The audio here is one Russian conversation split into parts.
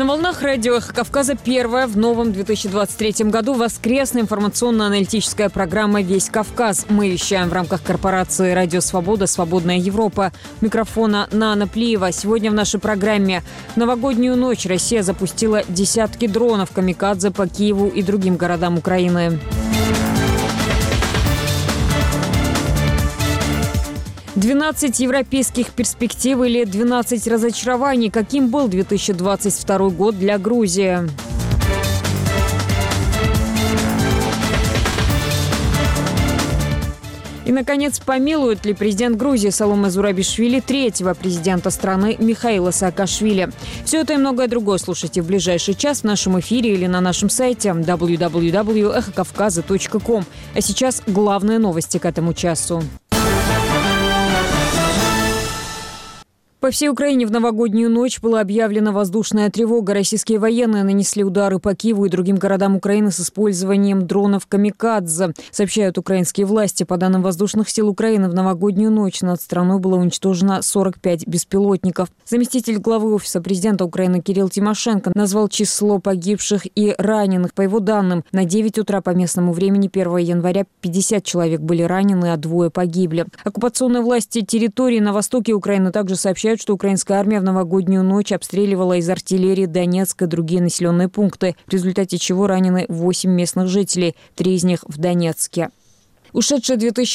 волнах радио «Эхо Кавказа» первая в новом 2023 году воскресная информационно-аналитическая программа «Весь Кавказ». Мы вещаем в рамках корпорации «Радио Свобода. Свободная Европа». Микрофона Нана Плиева. Сегодня в нашей программе: в новогоднюю ночь Россия запустила десятки дронов «Камикадзе» по Киеву и другим городам Украины. 12 европейских перспектив или 12 разочарований. Каким был 2022 год для Грузии? И, наконец, помилует ли президент Грузии Саломе Зурабишвили третьего президента страны Михаила Саакашвили? Все это и многое другое слушайте в ближайший час в нашем эфире или на нашем сайте www.ekhokavkaza.com. А сейчас главные новости к этому часу. По всей Украине в новогоднюю ночь была объявлена воздушная тревога. Российские военные нанесли удары по Киеву и другим городам Украины с использованием дронов «Камикадзе», сообщают украинские власти. По данным воздушных сил Украины, в новогоднюю ночь над страной было уничтожено 45 беспилотников. Заместитель главы Офиса президента Украины Кирилл Тимошенко назвал число погибших и раненых. По его данным, на 9 утра по местному времени 1 января 50 человек были ранены, а 2 погибли. Оккупационные власти территории на востоке Украины также сообщают, что украинская армия в новогоднюю ночь обстреливала из артиллерии Донецк и другие населенные пункты, в результате чего ранены 8 местных жителей, 3 из них в Донецке. Ушедший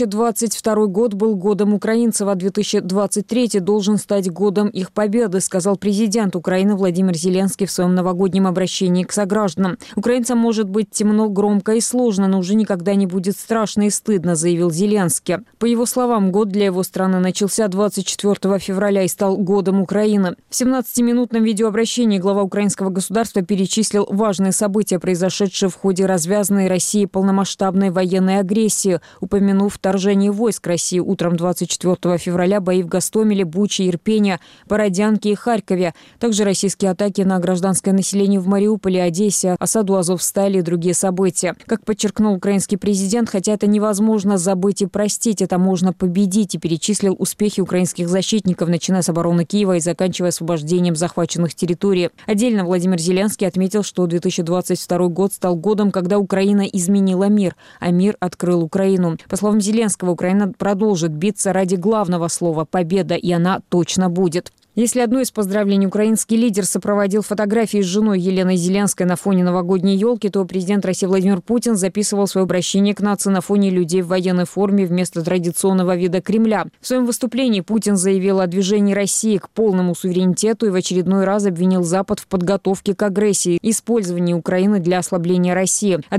2022 год был годом украинцев, а 2023 должен стать годом их победы, сказал президент Украины Владимир Зеленский в своем новогоднем обращении к согражданам. Украинцам может быть темно, громко и сложно, но уже никогда не будет страшно и стыдно, заявил Зеленский. По его словам, год для его страны начался 24 февраля и стал годом Украины. В 17-минутном видеообращении глава украинского государства перечислил важные события, произошедшие в ходе развязанной Россией полномасштабной военной агрессии, упомянув вторжение войск России утром 24 февраля, бои в Гостомеле, Буче, Ирпене, Бородянке и Харькове. Также российские атаки на гражданское население в Мариуполе, Одессе, осаду Азовстали и другие события. Как подчеркнул украинский президент, хотя это невозможно забыть и простить, это можно победить, и перечислил успехи украинских защитников, начиная с обороны Киева и заканчивая освобождением захваченных территорий. Отдельно Владимир Зеленский отметил, что 2022 год стал годом, когда Украина изменила мир, а мир открыл Украину. По словам Зеленского, Украина продолжит биться ради главного слова «победа», и она точно будет. Если одно из поздравлений украинский лидер сопроводил фотографии с женой Еленой Зеленской на фоне новогодней елки, то президент России Владимир Путин записывал свое обращение к нации на фоне людей в военной форме вместо традиционного вида Кремля. В своем выступлении Путин заявил о движении России к полному суверенитету и в очередной раз обвинил Запад в подготовке к агрессии и использовании Украины для ослабления России. А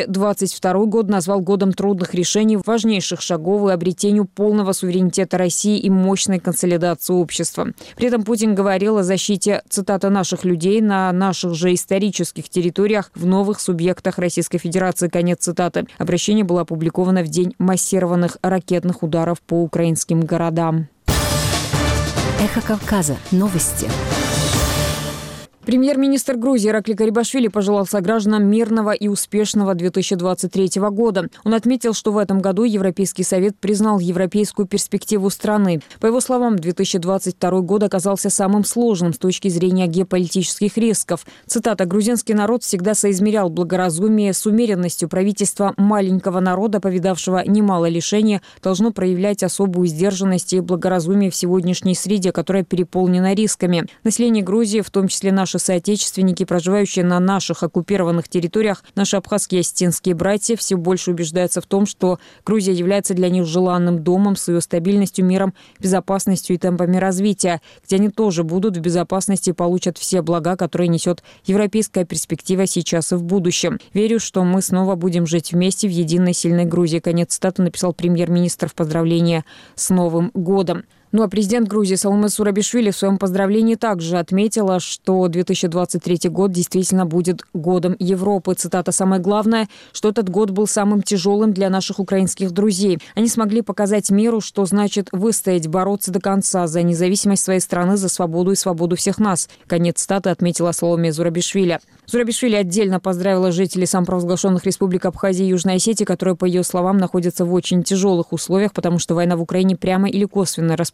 2022 год назвал годом трудных решений, важнейших шагов и обретению полного суверенитета России и мощной консолидации общества. При этом Путин говорил о защите, цитата, «наших людей на наших же исторических территориях в новых субъектах Российской Федерации», конец цитаты. Обращение было опубликовано в день массированных ракетных ударов по украинским городам. Эхо Кавказа. Новости. Премьер-министр Грузии Иракли Гарибашвили пожелал согражданам мирного и успешного 2023 года. Он отметил, что в этом году Европейский совет признал европейскую перспективу страны. По его словам, 2022 год оказался самым сложным с точки зрения геополитических рисков. Цитата: «Грузинский народ всегда соизмерял благоразумие с умеренностью. Правительство маленького народа, повидавшего немало лишений, должно проявлять особую сдержанность и благоразумие в сегодняшней среде, которая переполнена рисками. Население Грузии, в том числе наши соотечественники, проживающие на наших оккупированных территориях, наши абхазские и осетинские братья, все больше убеждаются в том, что Грузия является для них желанным домом с ее стабильностью, миром, безопасностью и темпами развития, где они тоже будут в безопасности и получат все блага, которые несет европейская перспектива сейчас и в будущем. Верю, что мы снова будем жить вместе в единой сильной Грузии». Конец цитаты написал премьер-министр в поздравлении с Новым годом. Ну а президент Грузии Саломе Зурабишвили в своем поздравлении также отметила, что 2023 год действительно будет годом Европы. Цитата: «Самое главное, что этот год был самым тяжелым для наших украинских друзей. Они смогли показать миру, что значит выстоять, бороться до конца за независимость своей страны, за свободу и свободу всех нас». Конец цитаты отметила Саломе Зурабишвили. Зурабишвили отдельно поздравила жителей самопровозглашенных республик Абхазии и Южной Осетии, которые, по ее словам, находятся в очень тяжелых условиях, потому что война в Украине прямо или косвенно распространяется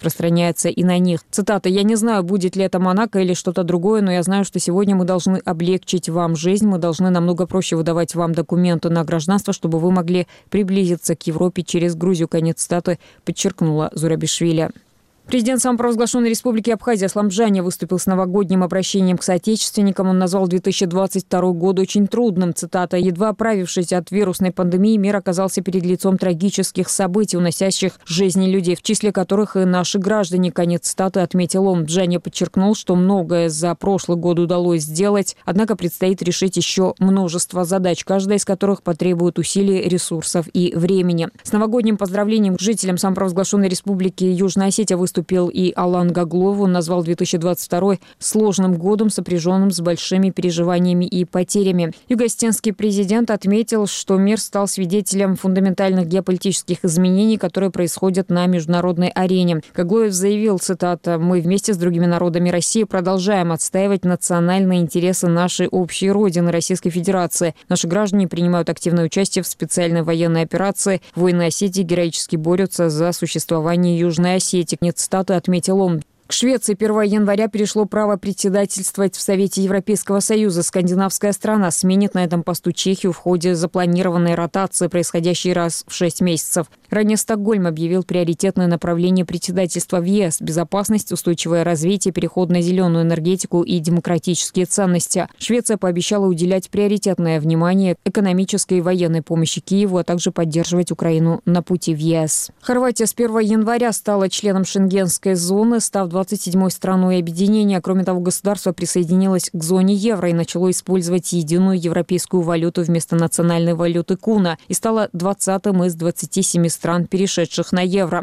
распространяется и на них. Цитата: «Я не знаю, будет ли это Монако или что-то другое, но я знаю, что сегодня мы должны облегчить вам жизнь, мы должны намного проще выдавать вам документы на гражданство, чтобы вы могли приблизиться к Европе через Грузию». Конец цитаты, подчеркнула Зурабишвили. Президент самопровозглашенной республики Абхазия Аслам Джани выступил с новогодним обращением к соотечественникам. Он назвал 2022 год очень трудным. Цитата: «Едва оправившись от вирусной пандемии, мир оказался перед лицом трагических событий, уносящих жизни людей, в числе которых и наши граждане». Конец цитаты, отметил он. Джани подчеркнул, что многое за прошлый год удалось сделать, однако предстоит решить еще множество задач, каждая из которых потребует усилий, ресурсов и времени. С новогодним поздравлением к жителям самопровозглашенной республики Южная Осетия выступил и Алан Гаглов. Он назвал 2022 сложным годом, сопряженным с большими переживаниями и потерями. Юго-осетинский президент отметил, что мир стал свидетелем фундаментальных геополитических изменений, которые происходят на международной арене. Гаглоев заявил, цитата: «Мы вместе с другими народами России продолжаем отстаивать национальные интересы нашей общей родины, Российской Федерации. Наши граждане принимают активное участие в специальной военной операции. Воины Осетии героически борются за существование Южной Осетии». Цитаты, отметил он. К Швеции 1 января перешло право председательствовать в Совете Европейского Союза. Скандинавская страна сменит на этом посту Чехию в ходе запланированной ротации, происходящей раз в 6 месяцев. Ранее Стокгольм объявил приоритетное направление председательства в ЕС – безопасность, устойчивое развитие, переход на зеленую энергетику и демократические ценности. Швеция пообещала уделять приоритетное внимание экономической и военной помощи Киеву, а также поддерживать Украину на пути в ЕС. Хорватия с 1 января стала членом Шенгенской зоны, став 27-й страной объединения. Кроме того, государство присоединилось к зоне евро и начало использовать единую европейскую валюту вместо национальной валюты куна и стало 20-м из 27 стран, перешедших на евро.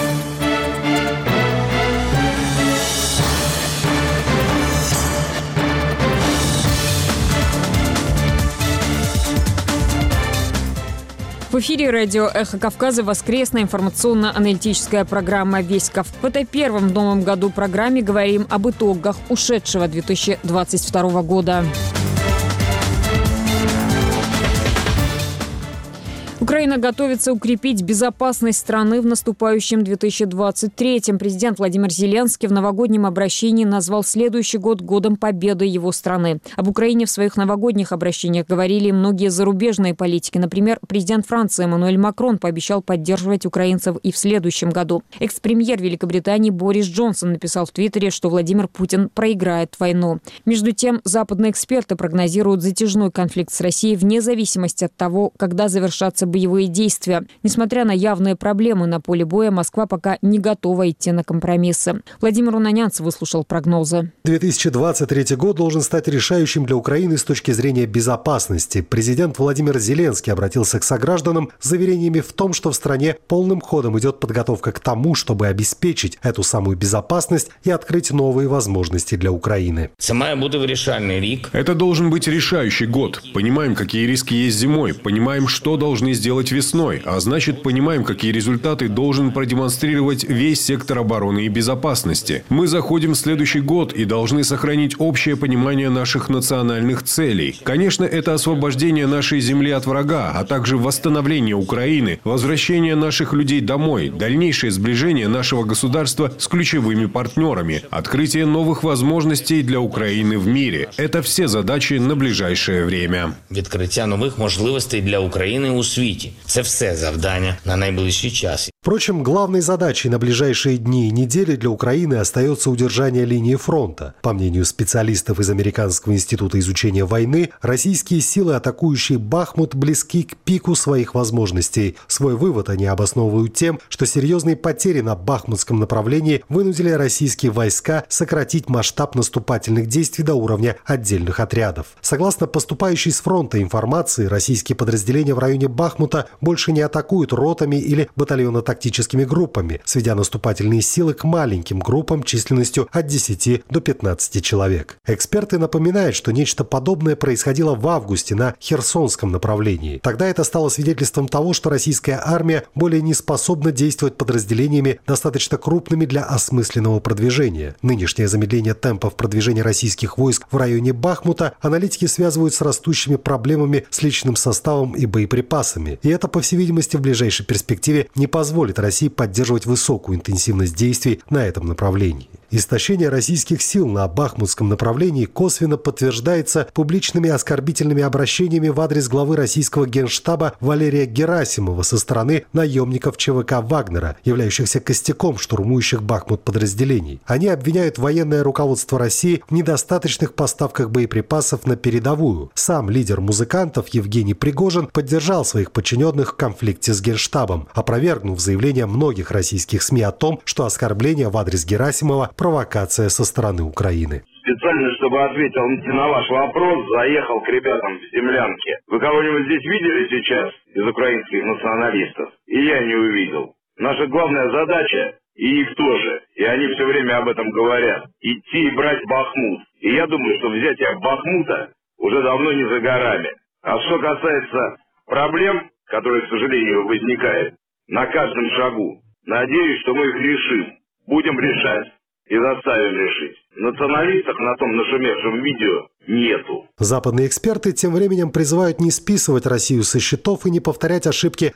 В эфире радио «Эхо Кавказа» воскресная информационно-аналитическая программа «Весь Кавказ». В этой первом в новом году программе говорим об итогах ушедшего 2022 года. Украина готовится укрепить безопасность страны в наступающем 2023-м. Президент Владимир Зеленский в новогоднем обращении назвал следующий год годом победы его страны. Об Украине в своих новогодних обращениях говорили многие зарубежные политики. Например, президент Франции Эммануэль Макрон пообещал поддерживать украинцев и в следующем году. Экс-премьер Великобритании Борис Джонсон написал в Твиттере, что Владимир Путин проиграет войну. Между тем, западные эксперты прогнозируют затяжной конфликт с Россией вне зависимости от того, когда завершатся боевые действия. Несмотря на явные проблемы на поле боя, Москва пока не готова идти на компромиссы. Владимир Унанянц выслушал прогнозы. 2023 год должен стать решающим для Украины с точки зрения безопасности. Президент Владимир Зеленский обратился к согражданам с заверениями в том, что в стране полным ходом идет подготовка к тому, чтобы обеспечить эту самую безопасность и открыть новые возможности для Украины. Это должен быть решающий год. Понимаем, какие риски есть зимой, понимаем, что должны сделать весной, а значит, понимаем, какие результаты должен продемонстрировать весь сектор обороны и безопасности. Мы заходим в следующий год и должны сохранить общее понимание наших национальных целей. Конечно, это освобождение нашей земли от врага, а также восстановление Украины, возвращение наших людей домой, дальнейшее сближение нашего государства с ключевыми партнерами, открытие новых возможностей для Украины в мире. Это все задачи на ближайшее время. Відкриття нових можливостей для України у світі. Це все завдання на найближчий час. Впрочем, главной задачей на ближайшие дни и недели для Украины остается удержание линии фронта. По мнению специалистов из Американского института изучения войны, российские силы, атакующие Бахмут, близки к пику своих возможностей. Свой вывод они обосновывают тем, что серьезные потери на бахмутском направлении вынудили российские войска сократить масштаб наступательных действий до уровня отдельных отрядов. Согласно поступающей с фронта информации, российские подразделения в районе Бахмута больше не атакуют ротами или батальонно-тактическими группами, сведя наступательные силы к маленьким группам численностью от 10 до 15 человек. Эксперты напоминают, что нечто подобное происходило в августе на Херсонском направлении. Тогда это стало свидетельством того, что российская армия более не способна действовать подразделениями, достаточно крупными для осмысленного продвижения. Нынешнее замедление темпов продвижения российских войск в районе Бахмута аналитики связывают с растущими проблемами с личным составом и боеприпасами. И это, по всей видимости, в ближайшей перспективе не позволит России поддерживать высокую интенсивность действий на этом направлении. Истощение российских сил на Бахмутском направлении косвенно подтверждается публичными оскорбительными обращениями в адрес главы российского генштаба Валерия Герасимова со стороны наемников ЧВК «Вагнера», являющихся костяком штурмующих Бахмут подразделений. Они обвиняют военное руководство России в недостаточных поставках боеприпасов на передовую. Сам лидер музыкантов Евгений Пригожин поддержал своих подчиненных в конфликте с генштабом, опровергнув заявления многих российских СМИ о том, что оскорбление в адрес Герасимова – провокация со стороны Украины. Специально, чтобы ответил на ваш вопрос, заехал к ребятам в землянке. Вы кого-нибудь здесь видели сейчас из украинских националистов? И я не увидел. Наша главная задача, и их тоже, и они все время об этом говорят, идти и брать Бахмут. И я думаю, что взятие Бахмута уже давно не за горами. А что касается проблем, которые, к сожалению, возникают на каждом шагу, надеюсь, что мы их решим, будем решать. И заставим решить. Националистов на том нашумевшем видео нету. Западные эксперты тем временем призывают не списывать Россию со счетов и не повторять ошибки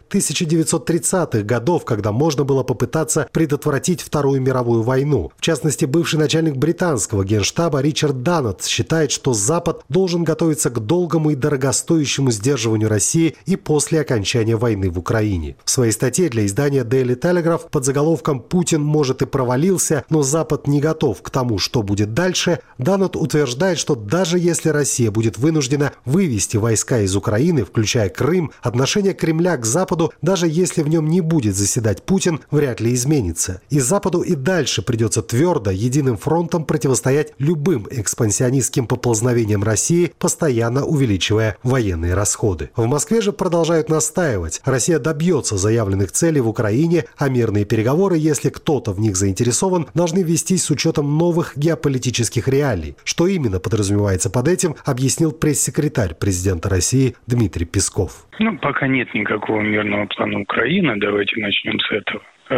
1930-х годов, когда можно было попытаться предотвратить Вторую мировую войну. В частности, бывший начальник британского генштаба Ричард Даннет считает, что Запад должен готовиться к долгому и дорогостоящему сдерживанию России и после окончания войны в Украине. В своей статье для издания Daily Telegraph под заголовком «Путин, может, и провалился, но Запад не готов к тому, что будет дальше», Даннет утверждает, что даже если Россия будет вынуждена вывести войска из Украины, включая Крым, отношение Кремля к Западу, даже если в нем не будет заседать Путин, вряд ли изменится. И Западу и дальше придется твердо, единым фронтом противостоять любым экспансионистским поползновениям России, постоянно увеличивая военные расходы. В Москве же продолжают настаивать. Россия добьется заявленных целей в Украине, а мирные переговоры, если кто-то в них заинтересован, должны вестись с учетом новых геополитических реалий. Что именно подразумевается под этим, объяснил пресс-секретарь президента России Дмитрий Песков. Пока нет никакого мирного плана Украины, давайте начнем с этого.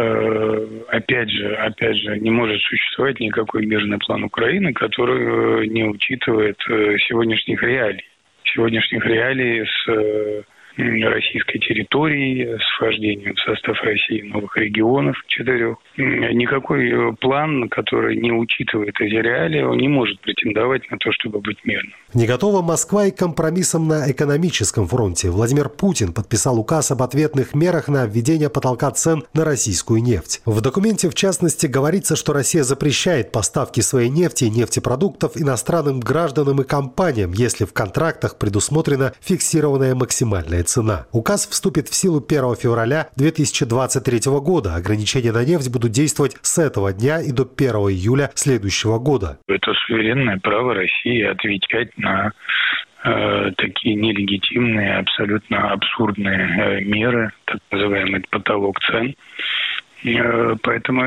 Опять же, не может существовать никакой мирный план Украины, который не учитывает сегодняшних реалий. Сегодняшних реалий с российской территории, с вхождением в состав России новых регионов 4. Никакой план, который не учитывает эти реалии, он не может претендовать на то, чтобы быть мирным. Не готова Москва и к компромиссам на экономическом фронте. Владимир Путин подписал указ об ответных мерах на введение потолка цен на российскую нефть. В документе, в частности, говорится, что Россия запрещает поставки своей нефти и нефтепродуктов иностранным гражданам и компаниям, если в контрактах предусмотрена фиксированная максимальная цена. Указ вступит в силу 1 февраля 2023 года. Ограничения на нефть будут действовать с этого дня и до 1 июля следующего года. Это суверенное право России отвечать на такие нелегитимные, абсолютно абсурдные меры, так называемый потолок цен. Поэтому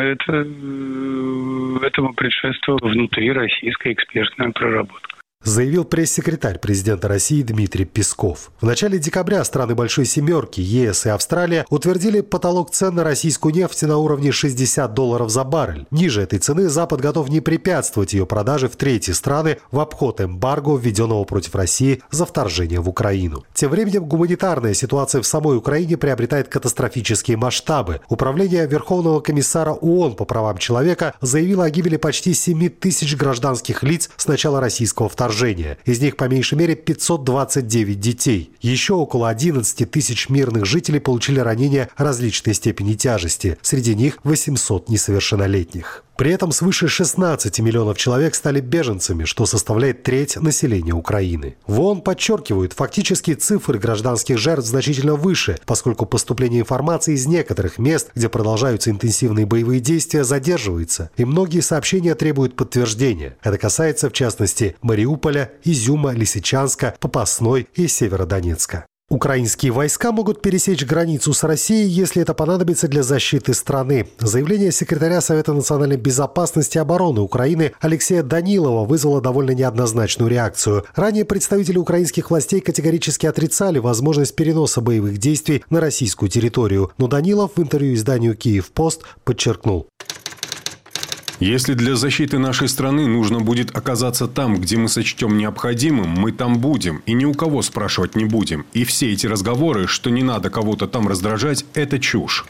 этому предшествовала внутри российская экспертная проработка. Заявил пресс-секретарь президента России Дмитрий Песков. В начале декабря страны Большой Семерки, ЕС и Австралия утвердили потолок цен на российскую нефть на уровне $60 за баррель. Ниже этой цены Запад готов не препятствовать ее продаже в третьи страны в обход эмбарго, введенного против России за вторжение в Украину. Тем временем гуманитарная ситуация в самой Украине приобретает катастрофические масштабы. Управление Верховного комиссара ООН по правам человека заявило о гибели почти 7 тысяч гражданских лиц с начала российского вторжения. Из них по меньшей мере 529 детей. Еще около 11 тысяч мирных жителей получили ранения различной степени тяжести. Среди них 800 несовершеннолетних. При этом свыше 16 миллионов человек стали беженцами, что составляет треть населения Украины. В ООН подчеркивают, фактические цифры гражданских жертв значительно выше, поскольку поступление информации из некоторых мест, где продолжаются интенсивные боевые действия, задерживается, и многие сообщения требуют подтверждения. Это касается, в частности, Мариуполя, Изюма, Лисичанска, Попасной и Северодонецка. Украинские войска могут пересечь границу с Россией, если это понадобится для защиты страны. Заявление секретаря Совета национальной безопасности и обороны Украины Алексея Данилова вызвало довольно неоднозначную реакцию. Ранее представители украинских властей категорически отрицали возможность переноса боевых действий на российскую территорию. Но Данилов в интервью изданию «Киев-Пост» подчеркнул: Если для защиты нашей страны нужно будет оказаться там, где мы сочтем необходимым, мы там будем и ни у кого спрашивать не будем. И все эти разговоры, что не надо кого-то там раздражать, это чушь.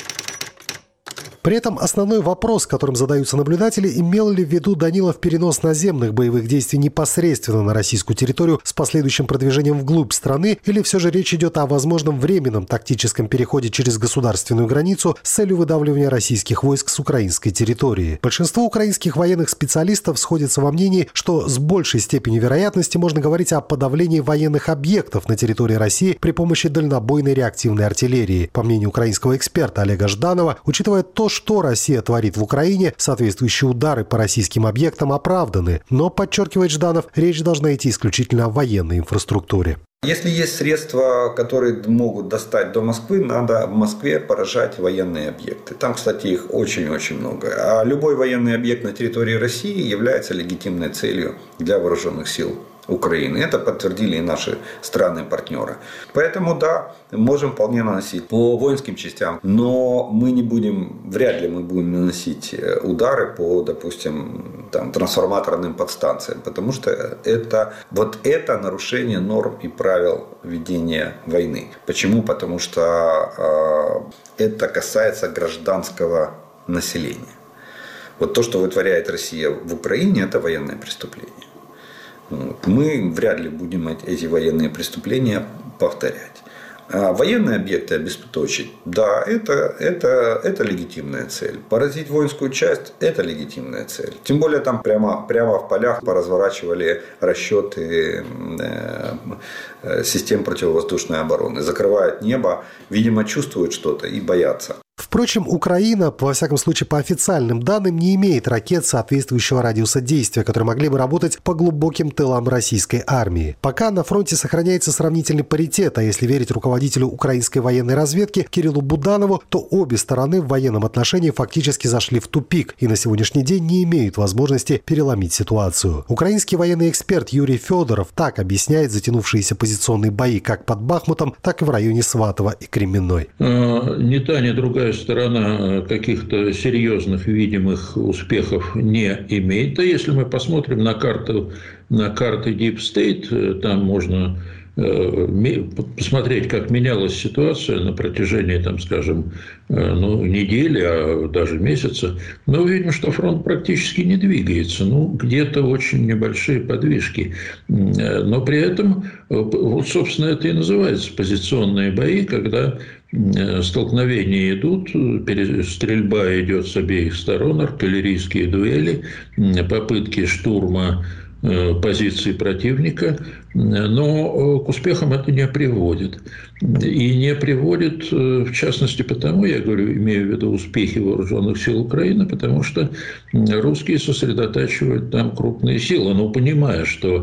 При этом основной вопрос, которым задаются наблюдатели, имел ли в виду Данилов перенос наземных боевых действий непосредственно на российскую территорию с последующим продвижением вглубь страны, или все же речь идет о возможном временном тактическом переходе через государственную границу с целью выдавливания российских войск с украинской территории. Большинство украинских военных специалистов сходятся во мнении, что с большей степенью вероятности можно говорить о подавлении военных объектов на территории России при помощи дальнобойной реактивной артиллерии. По мнению украинского эксперта Олега Жданова, учитывая то, что Россия творит в Украине, соответствующие удары по российским объектам оправданы. Но, подчеркивает Жданов, речь должна идти исключительно о военной инфраструктуре. Если есть средства, которые могут достать до Москвы, надо в Москве поражать военные объекты. Там, кстати, их очень-очень много. А любой военный объект на территории России является легитимной целью для вооруженных сил Украины. Это подтвердили и наши страны-партнеры. Поэтому, да, можем вполне наносить по воинским частям, но мы не будем, вряд ли мы будем наносить удары по, допустим, там, трансформаторным подстанциям, потому что это нарушение норм и правил ведения войны. Почему? Потому что это касается гражданского населения. Вот то, что вытворяет Россия в Украине, это военное преступление. Мы вряд ли будем эти военные преступления повторять. А военные объекты обеспечить, да, это легитимная цель. Поразить воинскую часть – это легитимная цель. Тем более там прямо в полях поразворачивали расчеты систем противовоздушной обороны. Закрывают небо, видимо, чувствуют что-то и боятся. Впрочем, Украина, во всяком случае по официальным данным, не имеет ракет соответствующего радиуса действия, которые могли бы работать по глубоким тылам российской армии. Пока на фронте сохраняется сравнительный паритет, а если верить руководителю украинской военной разведки Кириллу Буданову, то обе стороны в военном отношении фактически зашли в тупик и на сегодняшний день не имеют возможности переломить ситуацию. Украинский военный эксперт Юрий Федоров так объясняет затянувшиеся позиционные бои как под Бахмутом, так и в районе Сватова и Кременной. Ни та, ни другая сторона каких-то серьезных видимых успехов не имеет. А если мы посмотрим на карты Deep State, там можно посмотреть, как менялась ситуация на протяжении, там, скажем, недели, а даже месяца, мы увидим, что фронт практически не двигается. Где-то очень небольшие подвижки. Но при этом, вот, собственно, это и называется позиционные бои, когда столкновения идут, стрельба идет с обеих сторон, артиллерийские дуэли, попытки штурма позиции противника, но к успехам это не приводит. И не приводит, в частности, потому, я говорю, имею в виду успехи вооруженных сил Украины, потому что русские сосредотачивают там крупные силы, но понимая, что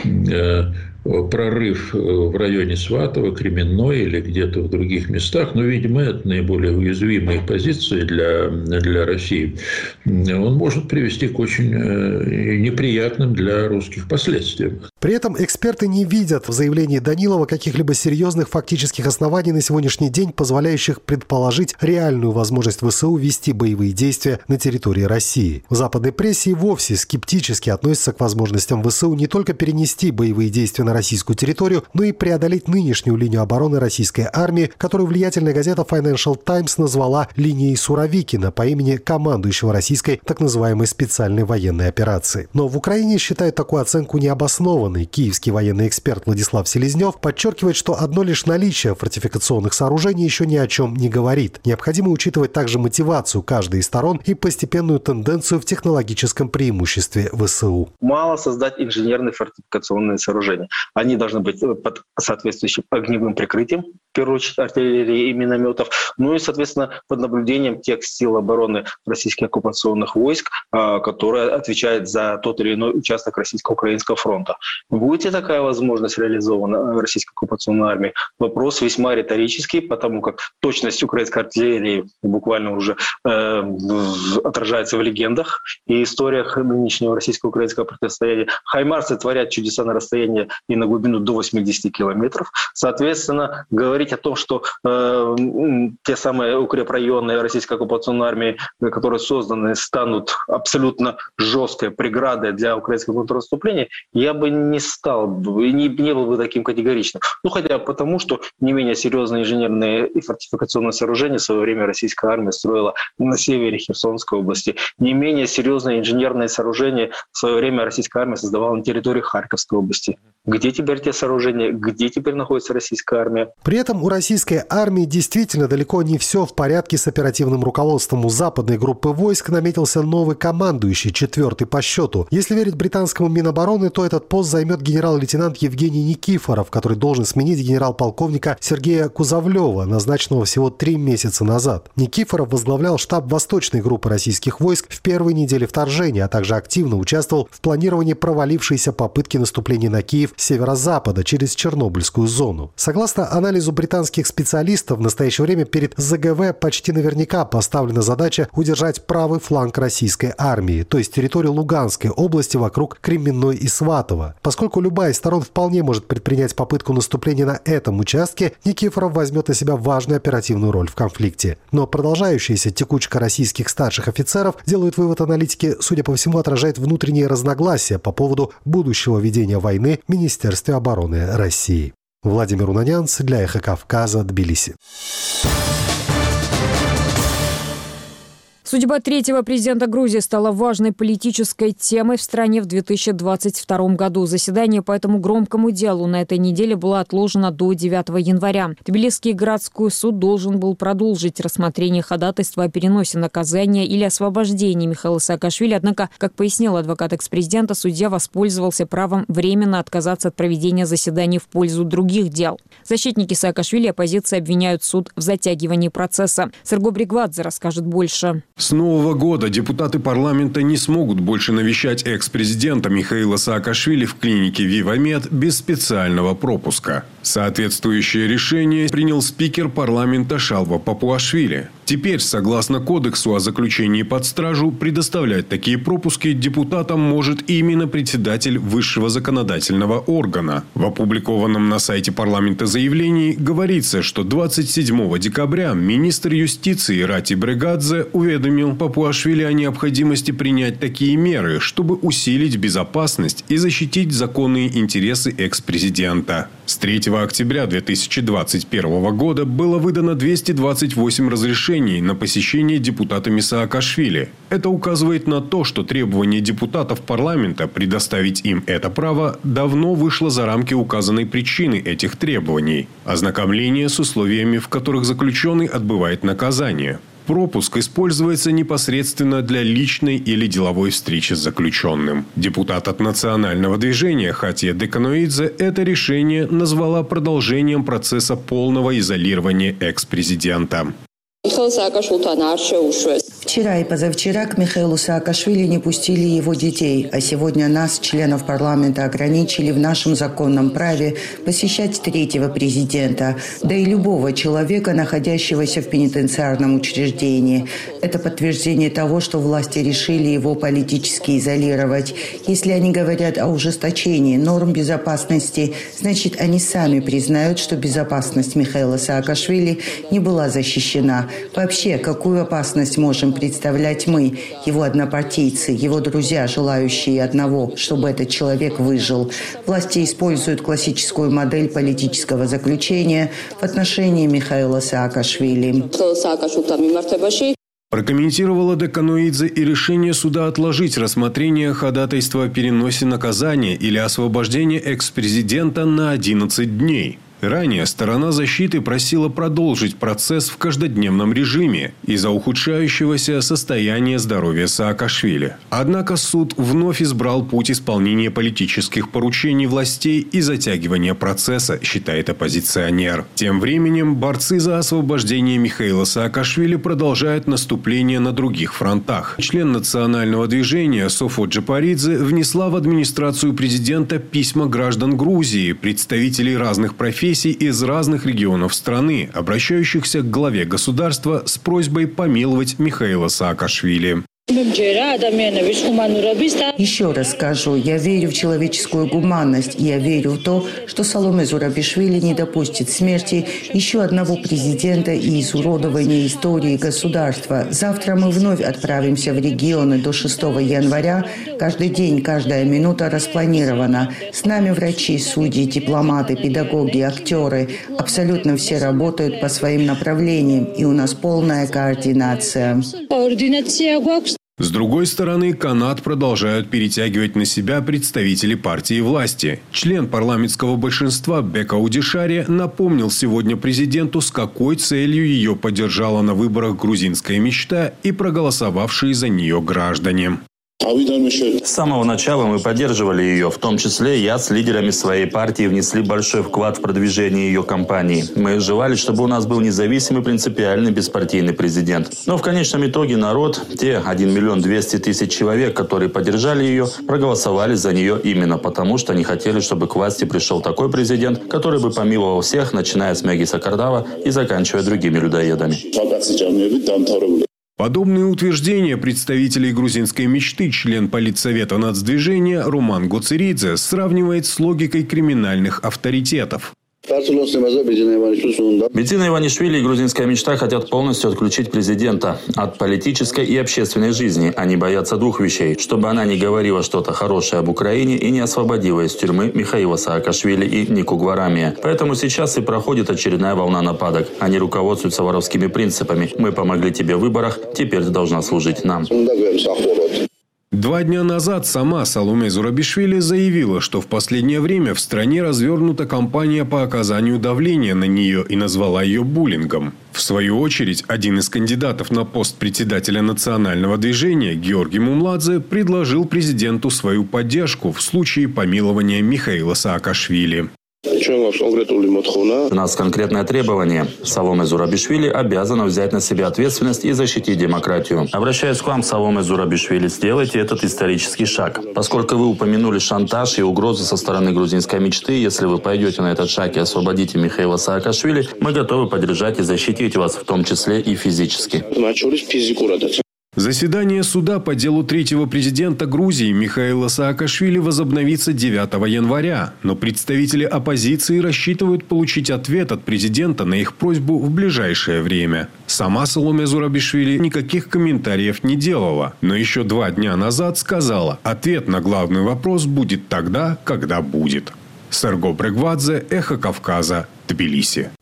прорыв в районе Сватова, Кременной или где-то в других местах, видимо, это наиболее уязвимые позиции для России, он может привести к очень неприятным для русских последствиям. При этом эксперты не видят в заявлении Данилова каких-либо серьезных фактических оснований на сегодняшний день, позволяющих предположить реальную возможность ВСУ вести боевые действия на территории России. В западной прессе и вовсе скептически относятся к возможностям ВСУ не только перенести боевые действия на российскую территорию, но и преодолеть нынешнюю линию обороны российской армии, которую влиятельная газета Financial Times назвала линией Суровикина по имени командующего российской так называемой специальной военной операции. Но в Украине считают такую оценку необоснованной. Киевский военный эксперт Владислав Селезнев подчеркивает, что одно лишь наличие фортификационных сооружений еще ни о чем не говорит. Необходимо учитывать также мотивацию каждой из сторон и постепенную тенденцию в технологическом преимуществе ВСУ. Мало создать инженерные фортификационные сооружения. Они должны быть под соответствующим огневым прикрытием, в первую очередь артиллерии и минометов, и, соответственно, под наблюдением тех сил обороны российских оккупационных войск, которые отвечают за тот или иной участок российско-украинского фронта. Будет ли такая возможность реализована российской оккупационной армией? Вопрос весьма риторический, потому как точность украинской артиллерии буквально уже отражается в легендах и историях нынешнего российско-украинского противостояния. Хаймарсы творят чудеса на расстоянии и на глубину до 80 километров. Соответственно, говорить говорить о том, что те самые укрепрайоны российской оккупационной армии, которые созданы, станут абсолютно жесткой преградой для украинского контрнаступления, я бы не стал, не был бы таким категоричным. Хотя потому, что не менее серьезные инженерные и фортификационные сооружения в свое время российская армия строила на севере Херсонской области. Не менее серьезные инженерные сооружения в свое время российская армия создавала на территории Харьковской области. Где теперь те сооружения? Где теперь находится российская армия? При этом у российской армии действительно далеко не все в порядке с оперативным руководством. У западной группы войск наметился новый командующий, 4-й по счету. Если верить британскому Минобороны, то этот пост займет генерал-лейтенант Евгений Никифоров, который должен сменить генерал-полковника Сергея Кузовлева, назначенного всего 3 месяца назад. Никифоров возглавлял штаб восточной группы российских войск в первой неделе вторжения, а также активно участвовал в планировании провалившейся попытки наступления на Киев с северо-запада через Чернобыльскую зону. Согласно анализу британских специалистов, в настоящее время перед ЗГВ почти наверняка поставлена задача удержать правый фланг российской армии, то есть территорию Луганской области вокруг Кременной и Сватово. Поскольку любая из сторон вполне может предпринять попытку наступления на этом участке, Никифоров возьмет на себя важную оперативную роль в конфликте. Но продолжающаяся текучка российских старших офицеров, делают вывод аналитики, судя по всему, отражает внутренние разногласия по поводу будущего ведения войны в Министерстве обороны России. Владимир Унанянц для «Эхо Кавказа», Тбилиси. Судьба 3-го президента Грузии стала важной политической темой в стране в 2022 году. Заседание по этому громкому делу на этой неделе было отложено до 9 января. Тбилисский городской суд должен был продолжить рассмотрение ходатайства о переносе наказания или освобождении Михаила Саакашвили. Однако, как пояснил адвокат экс-президента, судья воспользовался правом временно отказаться от проведения заседаний в пользу других дел. Защитники Саакашвили и оппозиция обвиняют суд в затягивании процесса. Серго Бригвадзе расскажет больше. С нового года депутаты парламента не смогут больше навещать экс-президента Михаила Саакашвили в клинике «Вивамед» без специального пропуска. Соответствующее решение принял спикер парламента Шалва Папуашвили. Теперь, согласно Кодексу о заключении под стражу, предоставлять такие пропуски депутатам может именно председатель высшего законодательного органа. В опубликованном на сайте парламента заявлении говорится, что 27 декабря министр юстиции Рати Бригадзе уведомил Папуашвили о необходимости принять такие меры, чтобы усилить безопасность и защитить законные интересы экс-президента. С 3 октября 2021 года было выдано 228 разрешений на посещение депутатами Саакашвили. Это указывает на то, что требование депутатов парламента предоставить им это право давно вышло за рамки указанной причины этих требований – ознакомление с условиями, в которых заключенный отбывает наказание. Пропуск используется непосредственно для личной или деловой встречи с заключенным. Депутат от национального движения Хатия Деканоидзе это решение назвала продолжением процесса полного изолирования экс-президента. Вчера и позавчера к Михаилу Саакашвили не пустили его детей, а сегодня нас, членов парламента, ограничили в нашем законном праве посещать 3-го президента, да и любого человека, находящегося в пенитенциарном учреждении. Это подтверждение того, что власти решили его политически изолировать. Если они говорят о ужесточении норм безопасности, значит, они сами признают, что безопасность Михаила Саакашвили не была защищена. Вообще, какую опасность можем представлять мы, его однопартийцы, его друзья, желающие одного, чтобы этот человек выжил? Власти используют классическую модель политического заключения в отношении Михаила Саакашвили. Прокомментировала Деканоидзе и решение суда отложить рассмотрение ходатайства о переносе наказания или освобождения экс-президента на 11 дней. Ранее сторона защиты просила продолжить процесс в каждодневном режиме из-за ухудшающегося состояния здоровья Саакашвили. Однако суд вновь избрал путь исполнения политических поручений властей и затягивания процесса, считает оппозиционер. Тем временем борцы за освобождение Михаила Саакашвили продолжают наступление на других фронтах. Член национального движения Софо Джапаридзе внесла в администрацию президента письма граждан Грузии, представителей разных профессий из разных регионов страны, обращающихся к главе государства с просьбой помиловать Михаила Саакашвили. Еще раз скажу, я верю в человеческую гуманность, и я верю в то, что Саломе Зурабишвили не допустит смерти еще одного президента и изуродования истории государства. Завтра мы вновь отправимся в регионы до 6 января. Каждый день, каждая минута распланирована. С нами врачи, судьи, дипломаты, педагоги, актеры. Абсолютно все работают по своим направлениям, и у нас полная координация. С другой стороны, канат продолжают перетягивать на себя представители партии власти. Член парламентского большинства Бека Удишари напомнил сегодня президенту, с какой целью ее поддержала на выборах грузинская мечта и проголосовавшие за нее граждане. С самого начала мы поддерживали ее, в том числе я с лидерами своей партии внесли большой вклад в продвижение ее кампании. Мы желали, чтобы у нас был независимый, принципиальный, беспартийный президент. Но в конечном итоге народ, те 1 200 000 человек, которые поддержали ее, проголосовали за нее именно потому, что они хотели, чтобы к власти пришел такой президент, который бы помиловал всех, начиная с Меги Сакардава и заканчивая другими людоедами. Подобные утверждения представителей грузинской мечты член Политсовета нацдвижения Роман Гоцеридзе сравнивает с логикой криминальных авторитетов. Бетина Иванишвили и грузинская мечта хотят полностью отключить президента от политической и общественной жизни. Они боятся двух вещей: чтобы она не говорила что-то хорошее об Украине и не освободила из тюрьмы Михаила Саакашвили и Нику Гварамия. Поэтому сейчас и проходит очередная волна нападок. Они руководствуются воровскими принципами. Мы помогли тебе в выборах, теперь ты должна служить нам. 2 дня назад сама Саломе Зурабишвили заявила, что в последнее время в стране развернута кампания по оказанию давления на нее и назвала ее буллингом. В свою очередь, один из кандидатов на пост председателя национального движения, Георгий Мумладзе, предложил президенту свою поддержку в случае помилования Михаила Саакашвили. У нас конкретное требование. Саломе Зурабишвили обязана взять на себя ответственность и защитить демократию. Обращаюсь к вам, Саломе Зурабишвили, сделайте этот исторический шаг. Поскольку вы упомянули шантаж и угрозы со стороны грузинской мечты, если вы пойдете на этот шаг и освободите Михаила Саакашвили, мы готовы поддержать и защитить вас, в том числе и физически. Заседание суда по делу третьего президента Грузии Михаила Саакашвили возобновится 9 января, но представители оппозиции рассчитывают получить ответ от президента на их просьбу в ближайшее время. Сама Саломе Зурабишвили никаких комментариев не делала, но еще 2 дня назад сказала: ответ на главный вопрос будет тогда, когда будет. Серго Брегвадзе, Эхо Кавказа, Тбилиси.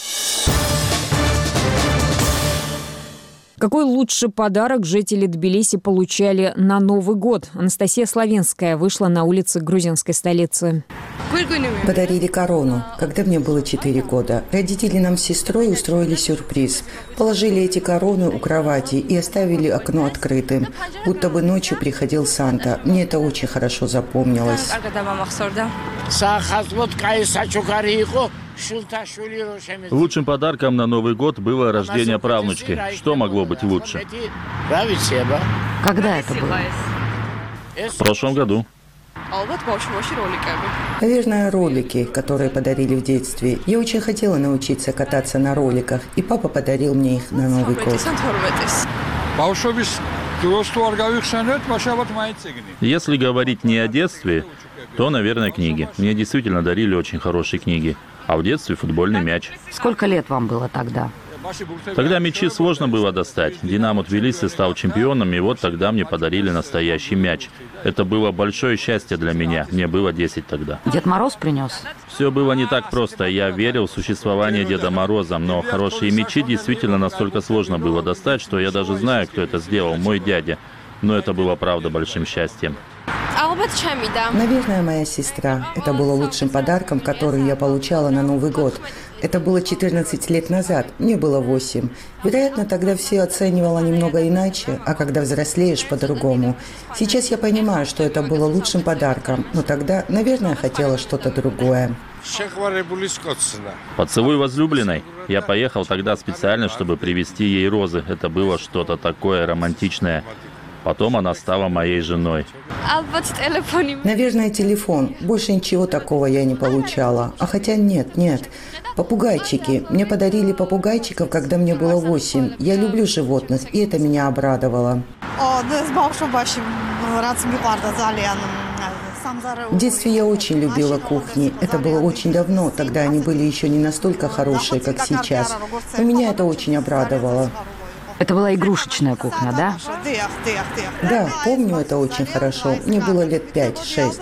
Какой лучший подарок жители Тбилиси получали на Новый год? Анастасия Славенская вышла на улицы грузинской столицы. Подарили корону, когда мне было 4 года. Родители нам с сестрой устроили сюрприз. Положили эти короны у кровати и оставили окно открытым. Будто бы ночью приходил Санта. Мне это очень хорошо запомнилось. Лучшим подарком на Новый год было рождение правнучки. Что могло быть лучше? Когда это было? В прошлом году. Наверное, ролики, которые подарили в детстве. Я очень хотела научиться кататься на роликах, и папа подарил мне их на Новый год. Если говорить не о детстве, то, наверное, книги. Мне действительно дарили очень хорошие книги. А в детстве футбольный мяч. Сколько лет вам было тогда? Тогда мячи сложно было достать. «Динамо» Тбилиси стал чемпионом, и вот тогда мне подарили настоящий мяч. Это было большое счастье для меня. Мне было 10 тогда. Дед Мороз принес? Все было не так просто. Я верил в существование Деда Мороза, но хорошие мячи действительно настолько сложно было достать, что я даже знаю, кто это сделал, мой дядя. Но это было, правда, большим счастьем. Наверное, моя сестра. Это было лучшим подарком, который я получала на Новый год. Это было 14 лет назад, мне было 8. Вероятно, тогда все оценивало немного иначе, а когда взрослеешь, по-другому. Сейчас я понимаю, что это было лучшим подарком, но тогда, наверное, хотела что-то другое. Поцелуй возлюбленной. Я поехал тогда специально, чтобы привезти ей розы. Это было что-то такое романтичное. Потом она стала моей женой. Наверное, телефон. Больше ничего такого я не получала. А хотя нет. Попугайчики. Мне подарили попугайчиков, когда мне было 8. Я люблю животных, и это меня обрадовало. В детстве я очень любила кухни. Это было очень давно, тогда они были еще не настолько хорошие, как сейчас. Но меня это очень обрадовало. Это была игрушечная кухня, да? Да, помню это очень хорошо. Мне было лет 5-6.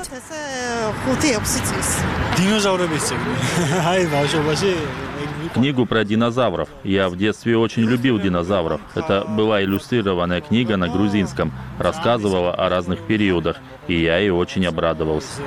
Книгу про динозавров. Я в детстве очень любил динозавров. Это была иллюстрированная книга на грузинском. Рассказывала о разных периодах. И я ей очень обрадовался.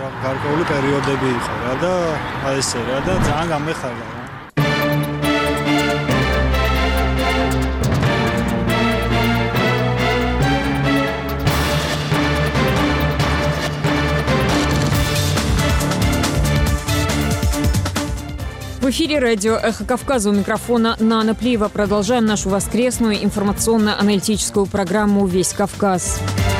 В эфире радио «Эхо Кавказа», у микрофона Нана Плиева. Продолжаем нашу воскресную информационно-аналитическую программу «Весь Кавказ».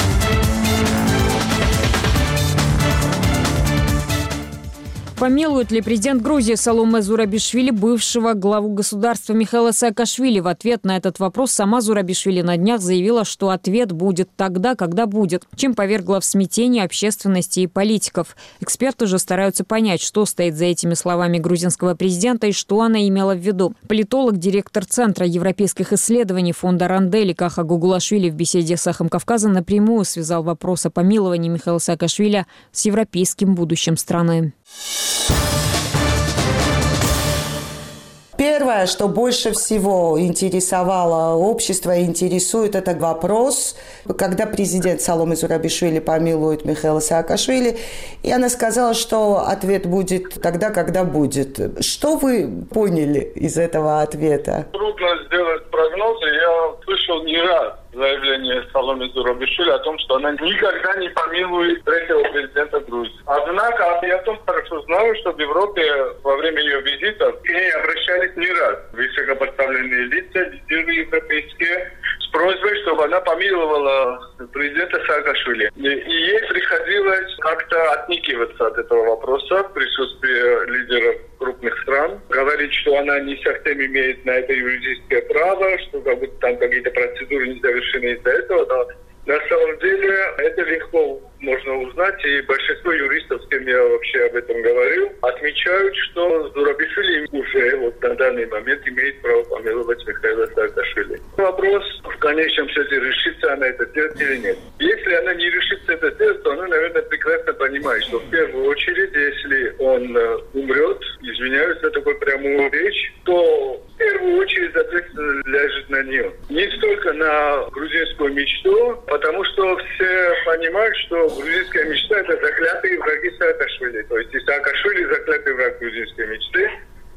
Помилует ли президент Грузии Саломе Зурабишвили бывшего главу государства Михаила Саакашвили? В ответ на этот вопрос сама Зурабишвили на днях заявила, что ответ будет тогда, когда будет, чем повергла в смятение общественности и политиков. Эксперты же стараются понять, что стоит за этими словами грузинского президента и что она имела в виду. Политолог, директор Центра европейских исследований фонда Рандель Каха Гугулашвили в беседе с «Эхом Кавказа» напрямую связал вопрос о помиловании Михаила Саакашвили с европейским будущим страны. Первое, что больше всего интересовало общество и интересует, это вопрос, когда президент Саломе Зурабишвили помилует Михаила Саакашвили, и она сказала, что ответ будет тогда, когда будет. Что вы поняли из этого ответа? Трудно сделать прогнозы. Я слышал не раз заявление Саломе Зурабишвили о том, что она никогда не помилует третьего президента Грузии. Однако я о том хорошо знаю, что в Европе во время ее визитов к ней обращались не раз высокопоставленные лица, лидеры европейские, с просьбой, чтобы она помиловала президента Саакашвили. И ей приходилось как-то отникиваться от этого вопроса в присутствии лидеров крупных стран, говорить, что она не совсем имеет на это юридическое право, что как будто там какие-то процедуры не завершены из-за этого, но на самом деле это легко можно узнать, и большинство юристов, с кем я вообще об этом говорил, отмечают, что Зурабишвили уже вот на данный момент имеет право помиловать Михаила Саакашвили. Вопрос в конечном счете, решится она это делать или нет. Если она не решится это делать, то она, наверное, прекрасно понимает, что в первую очередь, если он умрет, извиняюсь за такую прямую речь, то в первую очередь ответственность ляжет на нее. Не столько на грузинскую мечту, потому что все понимают, что грузинская мечта – это заклятые враги Саакашвили. То есть и Саакашвили – заклятый враг грузинской мечты.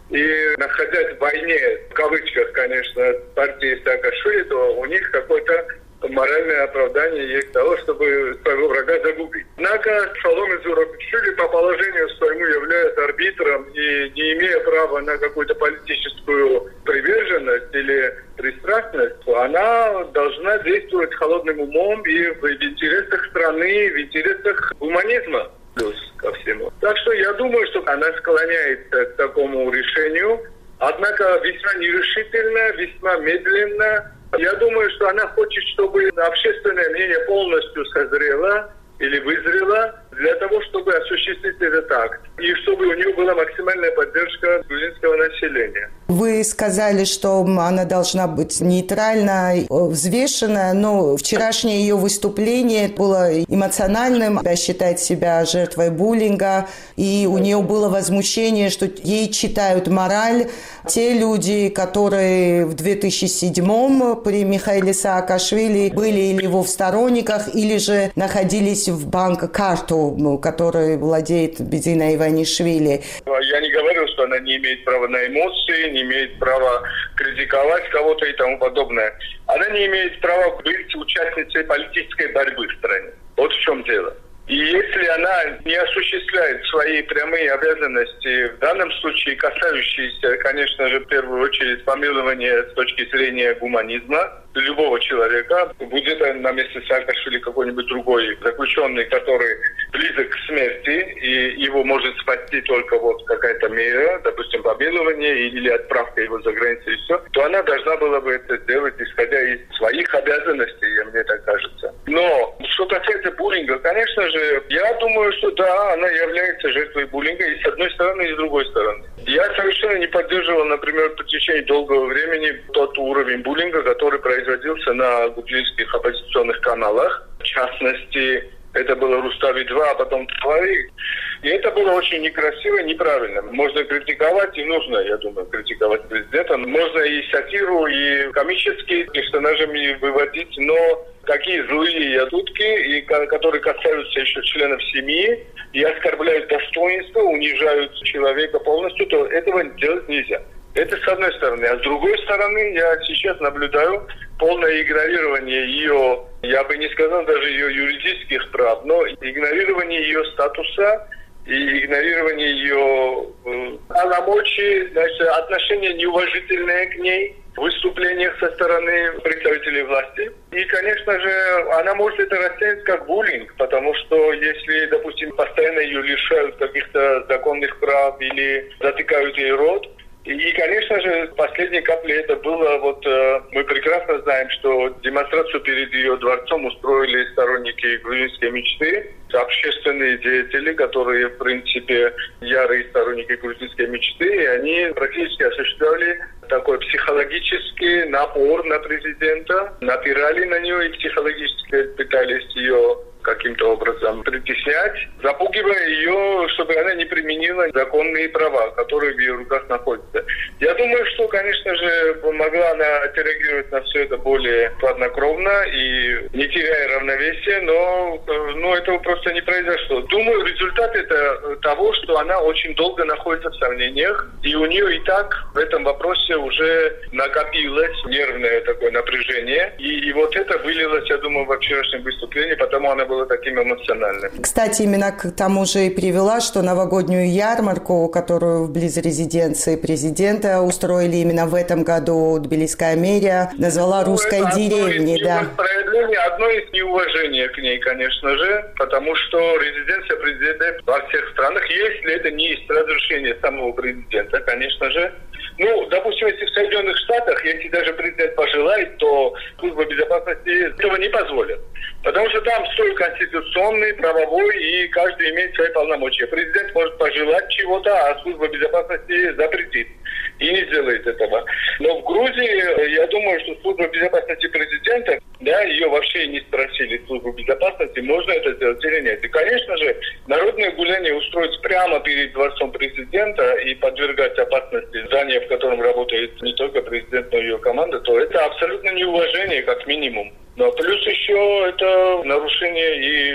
И находясь в войне, в кавычках, конечно, партии Саакашвили, то у них какое-то моральное оправдание есть того, чтобы своего врага загубить. Однако Саломе Зурабишвили по положению своему является арбитром и, не имея права на какую-то политическую приверженность или пристрастность, она должна действовать холодным умом и в интересах страны, в интересах гуманизма плюс ко всему. Так что я думаю, что она склоняется к такому решению, однако весьма нерешительно, весьма медленно. Я думаю, что она хочет, чтобы общественное мнение полностью созрело или вызрело для того, чтобы осуществить этот акт. И чтобы у нее была максимальная поддержка грузинского населения. Вы сказали, что она должна быть нейтральна, взвешенная, но вчерашнее ее выступление было эмоциональным. Она считает себя жертвой буллинга, и у нее было возмущение, что ей читают мораль те люди, которые в 2007-м при Михаиле Саакашвили были или его в сторонниках, или же находились в банк-карту, который владеет Бедзина Иванишвили. Я не говорил, что она не имеет права на эмоции, не имеет права критиковать кого-то и тому подобное. Она не имеет права быть участницей политической борьбы в стране. Вот в чем дело. И если она не осуществляет свои прямые обязанности, в данном случае касающиеся, конечно же, в первую очередь помилования с точки зрения гуманизма, любого человека, будь это на месте Саакашвили какой-нибудь другой заключенный, который близок к смерти, и его может спасти только вот какая-то мера, допустим, помилование или отправка его за границу, и все, то она должна была бы это сделать, исходя из своих обязанностей, мне так кажется. Но что касается буллинга, конечно же, я думаю, что да, она является жертвой буллинга и с одной стороны, и с другой стороны. Я совершенно не поддерживал, например, в течение долгого времени тот уровень буллинга, который производился на грузинских оппозиционных каналах. В частности, это было Рустави-2, а потом Твари. И это было очень некрасиво и неправильно. Можно критиковать, и нужно, я думаю, критиковать президента. Можно и сатиру, и комические персонажами выводить, но такие злые шутки, и которые касаются еще членов семьи, и оскорбляют достоинство, унижают человека полностью, то этого делать нельзя. Это с одной стороны. А с другой стороны, я сейчас наблюдаю полное игнорирование ее, я бы не сказал даже ее юридических прав, но игнорирование ее статуса и игнорирование ее полномочий, значит, отношение неуважительное к ней в выступлениях со стороны представителей власти. И, конечно же, она может это расценивать как буллинг, потому что если, допустим, постоянно ее лишают каких-то законных прав или затыкают ей рот, и, конечно же, последней каплей это было, вот мы прекрасно знаем, что демонстрацию перед ее дворцом устроили сторонники грузинской мечты, общественные деятели, которые, в принципе, ярые сторонники грузинской мечты, и они практически осуществляли такой психологический напор на президента, напирали на нее и психологически пытались ее каким-то образом притеснять, запугивая ее, чтобы она не применила законные права, которые в ее руках находятся. Я думаю, что, конечно же, могла она отреагировать на все это более хладнокровно и не теряя равновесия, но этого просто не произошло. Думаю, результат это того, что она очень долго находится в сомнениях, и у нее и так в этом вопросе уже накопилось нервное такое напряжение, и вот это вылилось, я думаю, во вчерашнем выступлении, потому она была таким эмоциональным. Кстати, именно к тому же и привела, что новогоднюю ярмарку, которую вблизи резиденции президента устроили именно в этом году Тбилисская мэрия, назвала русской деревней. Одно из неуважения к ней, конечно же, потому что резиденция президента во всех странах, если это не есть разрешение самого президента, конечно же. Допустим, если в Соединенных Штатах, если даже президент пожелает, то служба безопасности этого не позволит. Потому что там строй конституционный, правовой, и каждый имеет свои полномочия. Президент может пожелать чего-то, а служба безопасности запретит. И не сделает этого. Но в Грузии, я думаю, что служба безопасности президента, ее вообще не спросили, службу безопасности, можно это сделать или нет. И, конечно же, народное гуляние устроить прямо перед дворцом президента и подвергать опасности здания, в котором работает не только президент, но и ее команда, то это абсолютно неуважение, как минимум. Но плюс еще это нарушение,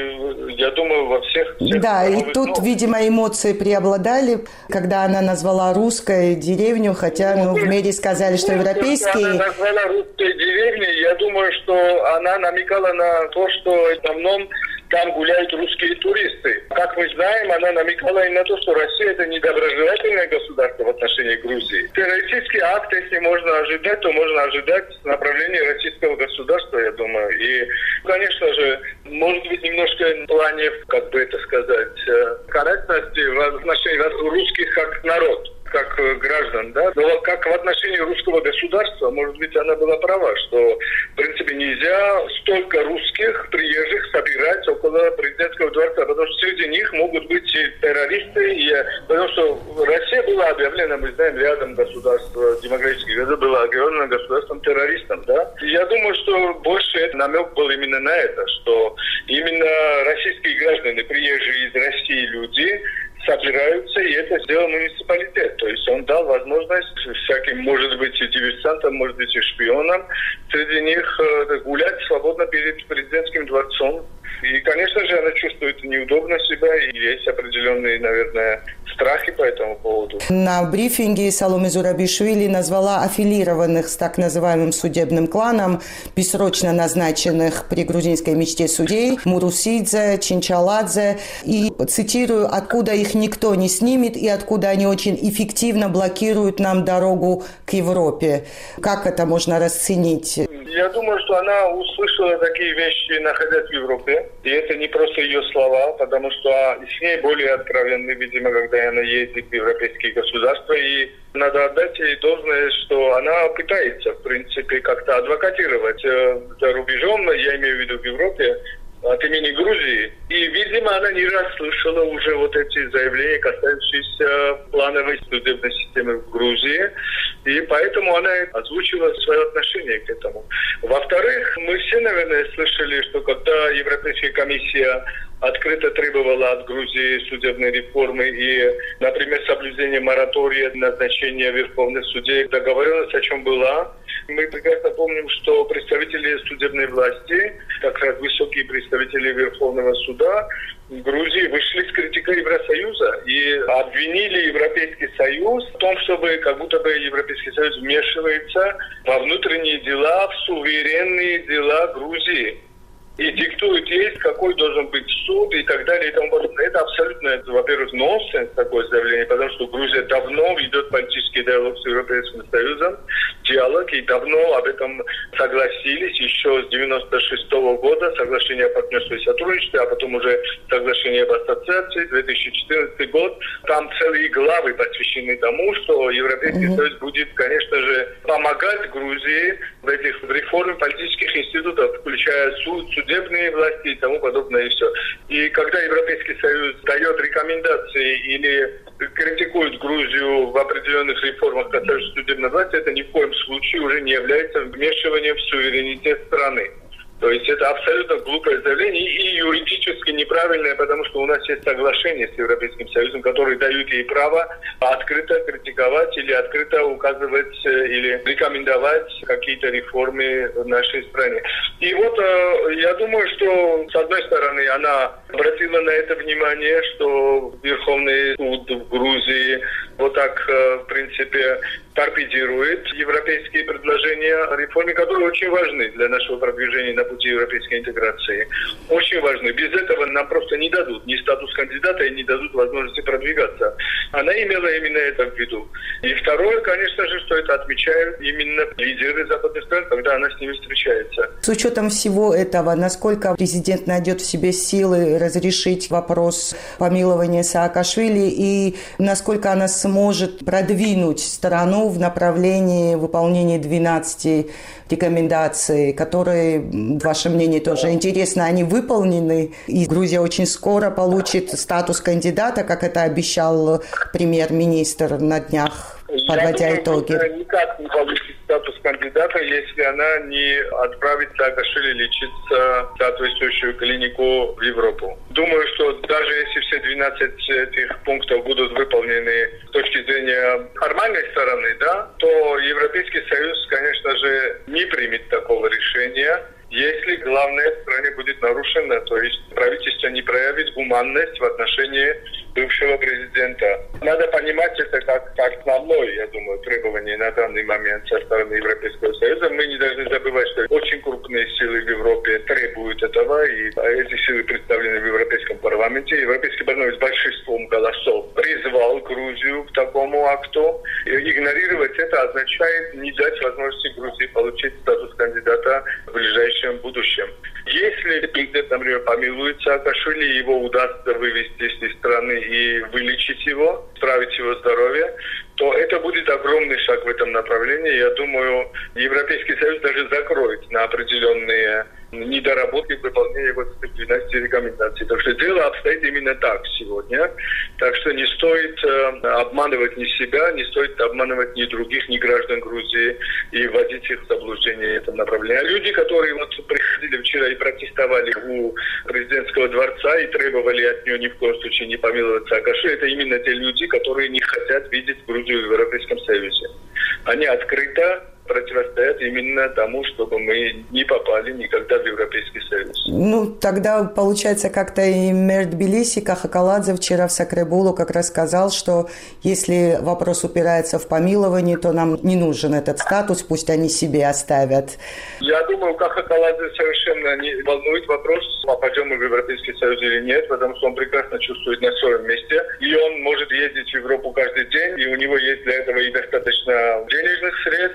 и я думаю, во всех... Да, и тут, видимо, эмоции преобладали, когда она назвала русской деревню, хотя в мэрии сказали, что европейские... Она назвала русской деревней, я думаю, что она намекала на то, что в основном там гуляют русские туристы. Как мы знаем, она намекала и на то, что Россия – это недоброжелательное государство в отношении Грузии. Террористический акт, если можно ожидать, то можно ожидать направления российского государства, я думаю. И, конечно же, может быть, немножко в плане, как бы это сказать, корректности в отношении русских как народ, как граждан, да, но как в отношении русского государства, может быть, она была права, что, в принципе, нельзя столько русских приезжих собирать около президентского дворца, потому что среди них могут быть и террористы, потому что Россия была объявлена, мы знаем, рядом государства демократических, это было объявлено государством-террористом, да. И я думаю, что больше намек был именно на это, что именно российские граждане, приезжие из России люди, собираются, и это сделал муниципалитет. То есть он дал возможность всяким, может быть, и диверсантам, может быть, и шпионам среди них гулять свободно перед президентским дворцом. И, конечно же, она чувствует неудобно себя, и есть определенные, наверное, страхи по этому поводу. На брифинге Саломе Зурабишвили назвала аффилированных с так называемым судебным кланом, бессрочно назначенных при грузинской мечте судей Мурусидзе, Чинчаладзе. И, цитирую, «откуда их никто не снимет и откуда они очень эффективно блокируют нам дорогу к Европе». Как это можно расценить? Я думаю, что она услышала такие вещи, находясь в Европе. И это не просто ее слова, потому что с ней более откровенны, видимо, когда она ездит в европейские государства. И надо отдать ей должное, что она пытается, в принципе, как-то адвокатировать за рубежом, я имею в виду в Европе, от имени Грузии. И, видимо, она не раз слышала уже вот эти заявления, касающиеся плановой судебной системы в Грузии. И поэтому она озвучила свое отношение к этому. Во-вторых, мы все, наверное, слышали, что когда Европейская комиссия открыто требовала от Грузии судебной реформы и, например, соблюдения моратория, назначения верховных судей, договоренность о чем была. Мы прекрасно помним, что представители судебной власти, как раз высокие представители Верховного суда в Грузии, вышли с критикой Евросоюза и обвинили Европейский Союз в том, чтобы как будто бы Европейский Союз вмешивается во внутренние дела, в суверенные дела Грузии. И диктует ей, какой должен быть суд и так далее и тому подобное. Это абсолютно, во-первых, нонсенс, такое заявление, потому что Грузия давно ведет политический диалог с Европейским Союзом, диалог, и давно об этом согласились еще с 1996 года, соглашение о партнерстве и сотрудничестве, а потом уже соглашение об ассоциации, 2014 год. Там целые главы посвящены тому, что Европейский Союз будет, конечно же, помогать Грузии в этих реформах политических институтов, включая суд, судебные власти и тому подобное, и все. И когда Европейский Союз дает рекомендации или критикует Грузию в определенных реформах, касающихся судебной власти, это ни в коем случае уже не является вмешиванием в суверенитет страны. То есть это абсолютно глупое заявление и юридически неправильное, потому что у нас есть соглашение с Европейским Союзом, которые дают ей право открыто критиковать или открыто указывать или рекомендовать какие-то реформы в нашей стране. И вот я думаю, что с одной стороны она обратила на это внимание, что Верховный суд в Грузии вот так, в принципе, торпедирует европейские предложения о реформе, которые очень важны для нашего продвижения на пути европейской интеграции. Очень важны. Без этого нам просто не дадут ни статус кандидата и не дадут возможности продвигаться. Она имела именно это в виду. И второе, конечно же, что это отмечают именно лидеры западных стран, когда она с ними встречается. С учетом всего этого, насколько президент найдет в себе силы разрешить вопрос помилования Саакашвили и насколько она сможет продвинуть страну в направлении выполнения 12 рекомендаций, которые, ваше мнение тоже интересно, они выполнены, и Грузия очень скоро получит статус кандидата, как это обещал премьер-министр на днях, подводя итоги. Никак не получит статус кандидата, если она не отправит Саакашвили лечиться в соответствующую клинику в Европу. Думаю, что даже если все 12 этих пунктов будут выполнены с точки зрения формальной стороны, да, то Европейский Союз, конечно же, не примет такого решения, если главное в стране будет нарушено, то есть правительство не проявит гуманность в отношении бывшего президента. Надо понимать это как основное, я думаю, требование на данный момент со стороны Европейского Союза. Мы не должны забывать, что очень крупные силы в Европе требуют этого, и эти силы представлены в Европейском парламенте. Европейский парламент с большинством голосов призвал Грузию к такому акту. И игнорировать это означает не дать возможности Грузии получить статус кандидата в ближайшем будущем. Если президент, например, помилует Саакашвили, его удастся вывести из страны и вылечить его, исправить его здоровье, то это будет огромный шаг в этом направлении. Я думаю, Европейский Союз даже закроет на определенные недоработки в выполнении вот этих 12 рекомендаций. Так что дело обстоит именно так сегодня. Так что не стоит обманывать ни себя, не стоит обманывать ни других, ни граждан Грузии и вводить их в заблуждение в этом направлении. А люди, которые вот приходили вчера и протестовали у президентского дворца и требовали от нее ни в коем случае не помиловать Саакашвили, это именно те люди, которые не хотят видеть Грузию в Европейском Союзе. Они открыто противостоят именно тому, чтобы мы не попали никогда в Европейский Союз. Ну, тогда, получается, как-то и мэр Тбилиси Кахакаладзе вчера в Сакребулу как раз сказал, что если вопрос упирается в помилование, то нам не нужен этот статус, пусть они себе оставят. Я думаю, Кахакаладзе совершенно не волнует вопрос, попадем мы в Европейский Союз или нет, потому что он прекрасно чувствует на своем месте, и он может ездить в Европу каждый день, и у него есть для этого и достаточно денежных средств, и хороший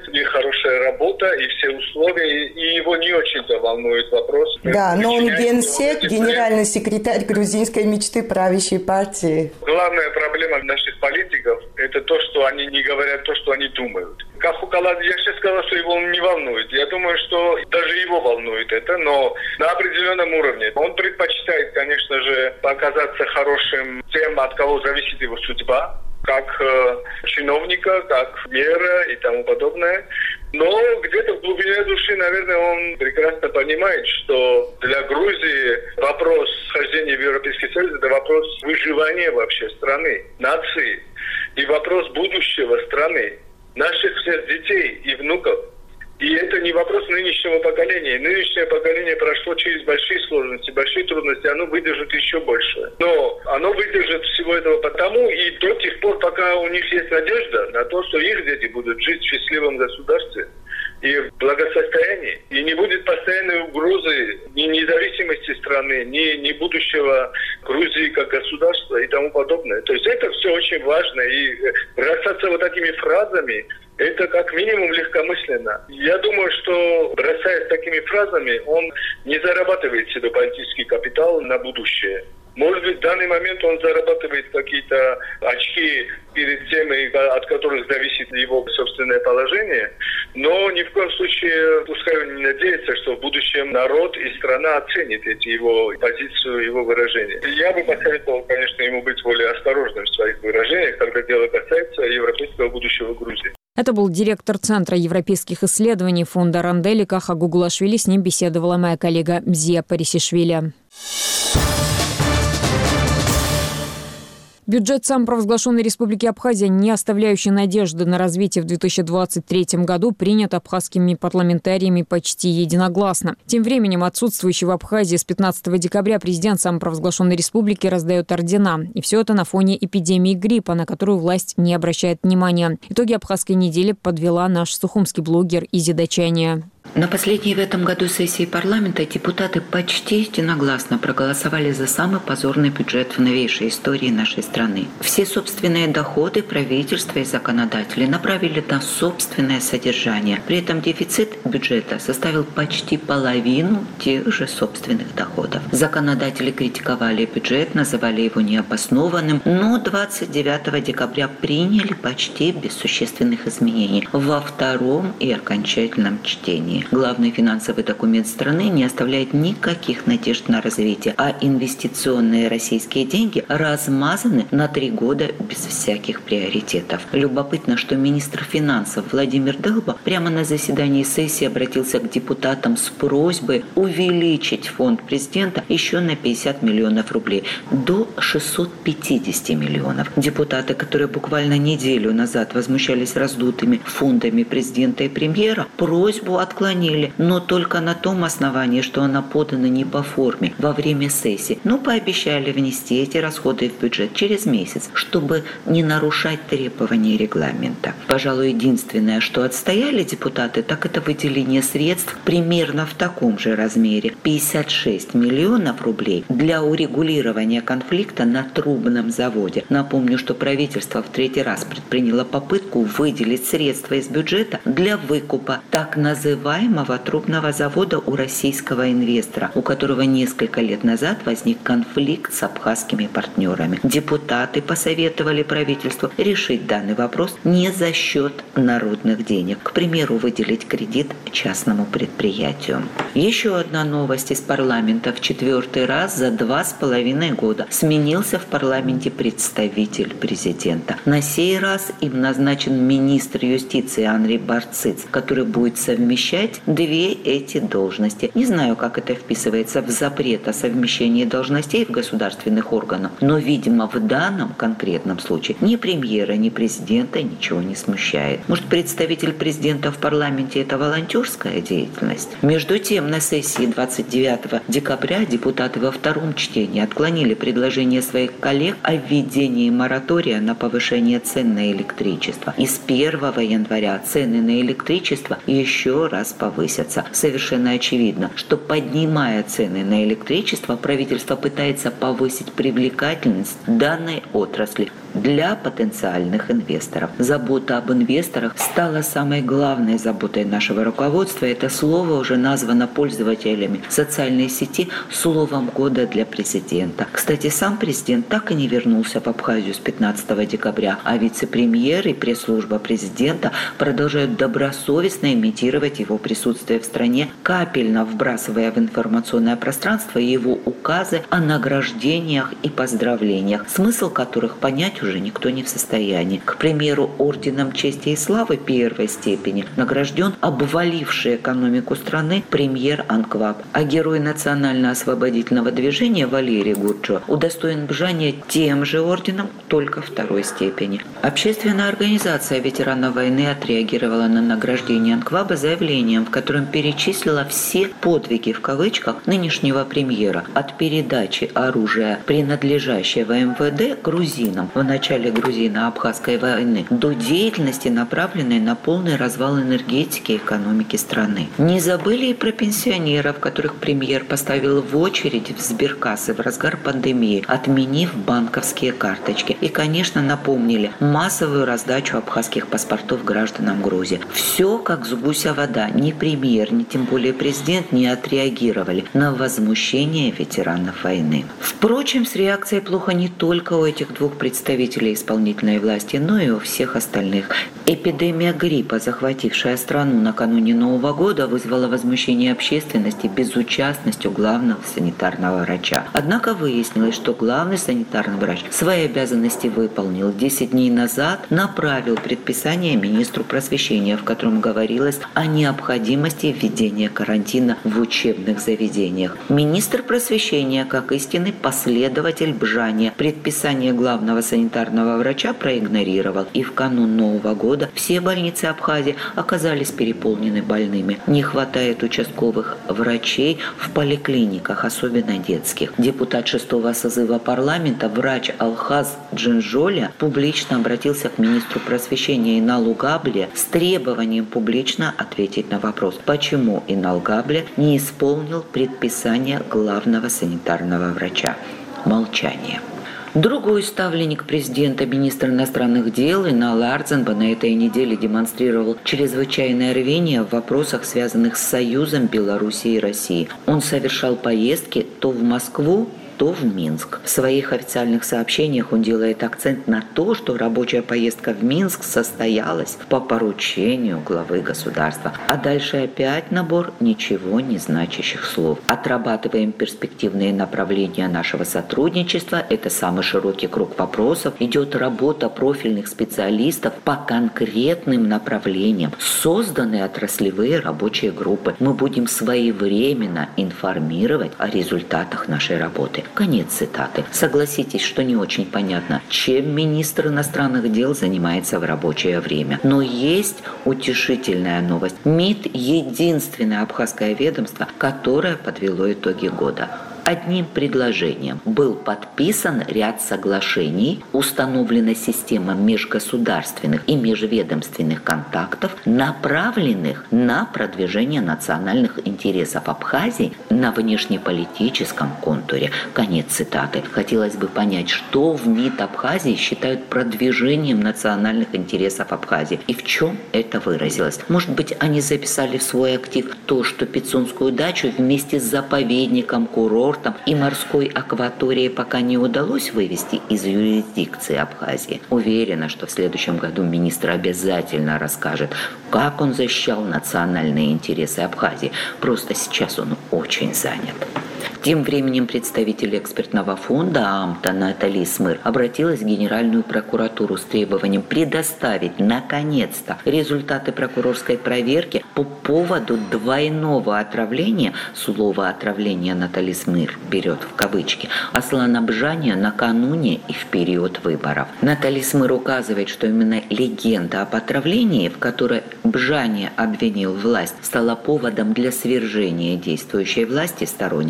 хорошая работа и все условия, и его не очень-то волнует вопрос. Да, но он генсек, генеральный секретарь грузинской мечты правящей партии. Главная проблема наших политиков – это то, что они не говорят то, что они думают. Кахукаладзе, я сейчас сказал, что его не волнует. Я думаю, что даже его волнует это, но на определенном уровне. Он предпочитает, конечно же, показаться хорошим тем, от кого зависит его судьба, как чиновника, как мэра и тому подобное. Но где-то в глубине души, наверное, он прекрасно понимает, что для Грузии вопрос вхождения в Европейский Союз – это вопрос выживания вообще страны, нации, и вопрос будущего страны, наших всех детей и внуков. И это не вопрос нынешнего поколения. Нынешнее поколение прошло через большие сложности, большие трудности, оно выдержит еще больше. Но оно выдержит всего этого потому и до тех пор, пока у них есть надежда на то, что их дети будут жить в счастливом государстве и в благосостоянии. И не будет постоянной угрозы ни независимости страны, ни будущего Грузии как государства и тому подобное. То есть это все очень важно. И бросаться вот такими фразами, это как минимум легкомысленно. Я думаю, что бросаясь такими фразами, он не зарабатывает себе политический капитал на будущее. Может быть, в данный момент он зарабатывает какие-то очки перед теми, от которых зависит его собственное положение, но ни в коем случае пускай он не надеется, что в будущем народ и страна оценит его позицию, его выражения. Я бы посоветовал, конечно, ему быть более осторожным в своих выражениях, когда дело касается европейского будущего Грузии. Это был директор Центра европейских исследований фонда Рандель Каха Гугулашвили. С ним беседовала моя коллега Мзия Парисишвили. Бюджет самопровозглашенной Республики Абхазия, не оставляющий надежды на развитие в 2023 году, принят абхазскими парламентариями почти единогласно. Тем временем отсутствующий в Абхазии с 15 декабря президент самопровозглашенной республики раздает ордена. И все это на фоне эпидемии гриппа, на которую власть не обращает внимания. Итоги абхазской недели подвела наш сухумский блогер Изи Дачания. На последней в этом году сессии парламента депутаты почти единогласно проголосовали за самый позорный бюджет в новейшей истории нашей страны. Все собственные доходы правительства и законодатели направили на собственное содержание. При этом дефицит бюджета составил почти половину тех же собственных доходов. Законодатели критиковали бюджет, называли его необоснованным, но 29 декабря приняли почти без существенных изменений во втором и окончательном чтении. Главный финансовый документ страны не оставляет никаких надежд на развитие, а инвестиционные российские деньги размазаны на 3 года без всяких приоритетов. Любопытно, что министр финансов Владимир Дылба прямо на заседании сессии обратился к депутатам с просьбой увеличить фонд президента еще на 50 миллионов рублей, до 650 миллионов. Депутаты, которые буквально неделю назад возмущались раздутыми фондами президента и премьера, просьбу отклонили, но только на том основании, что она подана не по форме во время сессии. Но пообещали внести эти расходы в бюджет через месяц, чтобы не нарушать требования регламента. Пожалуй, единственное, что отстояли депутаты, так это выделение средств примерно в таком же размере – 56 миллионов рублей для урегулирования конфликта на трубном заводе. Напомню, что правительство в 3-й раз предприняло попытку выделить средства из бюджета для выкупа так называемого трубного завода у российского инвестора, у которого несколько лет назад возник конфликт с абхазскими партнерами. Депутаты посоветовали правительству решить данный вопрос не за счет народных денег. К примеру, выделить кредит частному предприятию. Еще одна новость из парламента. В 4-й раз за 2,5 года сменился в парламенте представитель президента. На сей раз им назначен министр юстиции Андрей Барциц, который будет совмещать 2 эти должности. Не знаю, как это вписывается в запрет о совмещении должностей в государственных органах, но, видимо, в данном конкретном случае ни премьера, ни президента ничего не смущает. Может, представитель президента в парламенте – это волонтерская деятельность? Между тем, на сессии 29 декабря депутаты во 2-м чтении отклонили предложение своих коллег о введении моратория на повышение цен на электричество. И с 1 января цены на электричество еще раз повысятся. Совершенно очевидно, что, поднимая цены на электричество, правительство пытается повысить привлекательность данной отрасли для потенциальных инвесторов. Забота об инвесторах стала самой главной заботой нашего руководства. Это слово уже названо пользователями социальной сети словом года для президента. Кстати, сам президент так и не вернулся в Абхазию с 15 декабря, а вице-премьер и пресс-служба президента продолжают добросовестно имитировать его присутствие в стране, капельно вбрасывая в информационное пространство его указы о награждениях и поздравлениях, смысл которых понять уже никто не в состоянии. К примеру, орденом чести и славы первой степени награжден обваливший экономику страны премьер Анкваб, а герой национально-освободительного движения Валерий Гурджо удостоен бжания тем же орденом, только второй степени. Общественная организация ветеранов войны отреагировала на награждение Анкваба заявлением, в котором перечислила все подвиги в кавычках нынешнего премьера, от передачи оружия, принадлежащего МВД грузинам в начале грузино-абхазской войны, до деятельности, направленной на полный развал энергетики и экономики страны. Не забыли и про пенсионеров, которых премьер поставил в очередь в сберкассы в разгар пандемии, отменив банковские карточки. И, конечно, напомнили массовую раздачу абхазских паспортов гражданам Грузии. Все как с гуся вода. Ни премьер, ни тем более президент не отреагировали на возмущение ветеранов войны. Впрочем, с реакцией плохо не только у этих двух представителей исполнительной власти, но и у всех остальных. Эпидемия гриппа, захватившая страну накануне Нового года, вызвала возмущение общественности безучастностью главного санитарного врача. Однако выяснилось, что главный санитарный врач свои обязанности выполнил. 10 дней назад направил предписание министру просвещения, в котором говорилось о необходимости введения карантина в учебных заведениях. Министр просвещения, как истинный последователь бжания, предписание главного санитарного врача проигнорировал, и в канун Нового года все больницы Абхазии оказались переполнены больными. Не хватает участковых врачей в поликлиниках, особенно детских. Депутат 6-го созыва парламента, врач Алхаз Джинжоля, публично обратился к министру просвещения Иналу Габле с требованием публично ответить на вопрос, почему Инал Габле не исполнил предписание главного санитарного врача. Молчание. Другой ставленник президента, министр иностранных дел Инал Ардзанба, на этой неделе демонстрировал чрезвычайное рвение в вопросах, связанных с союзом Беларуси и России. Он совершал поездки то в Москву, то в Минск. В своих официальных сообщениях он делает акцент на то, что рабочая поездка в Минск состоялась по поручению главы государства. А дальше опять набор ничего не значащих слов. Отрабатываем перспективные направления нашего сотрудничества. Это самый широкий круг вопросов. Идет работа профильных специалистов по конкретным направлениям. Созданы отраслевые рабочие группы. Мы будем своевременно информировать о результатах нашей работы. Конец цитаты. Согласитесь, что не очень понятно, чем министр иностранных дел занимается в рабочее время. Но есть утешительная новость. МИД – единственное абхазское ведомство, которое подвело итоги года. Одним предложением был подписан ряд соглашений, установлена система межгосударственных и межведомственных контактов, направленных на продвижение национальных интересов Абхазии на внешнеполитическом контуре. Конец цитаты. Хотелось бы понять, что в МИД Абхазии считают продвижением национальных интересов Абхазии и в чем это выразилось. Может быть, они записали в свой актив то, что Пицунскую дачу вместе с заповедником, курортом и морской акваторией пока не удалось вывести из юрисдикции Абхазии. Уверена, что в следующем году министр обязательно расскажет, как он защищал национальные интересы Абхазии. Просто сейчас он очень занят. Тем временем представитель экспертного фонда АМТА Натали Смыр обратилась в Генеральную прокуратуру с требованием предоставить, наконец-то, результаты прокурорской проверки по поводу двойного отравления, слово «отравление» Натали Смыр берет в кавычки, Аслана Бжания накануне и в период выборов. Натали Смыр указывает, что именно легенда об отравлении, в которой Бжания обвинил власть, стала поводом для свержения действующей власти сторонниками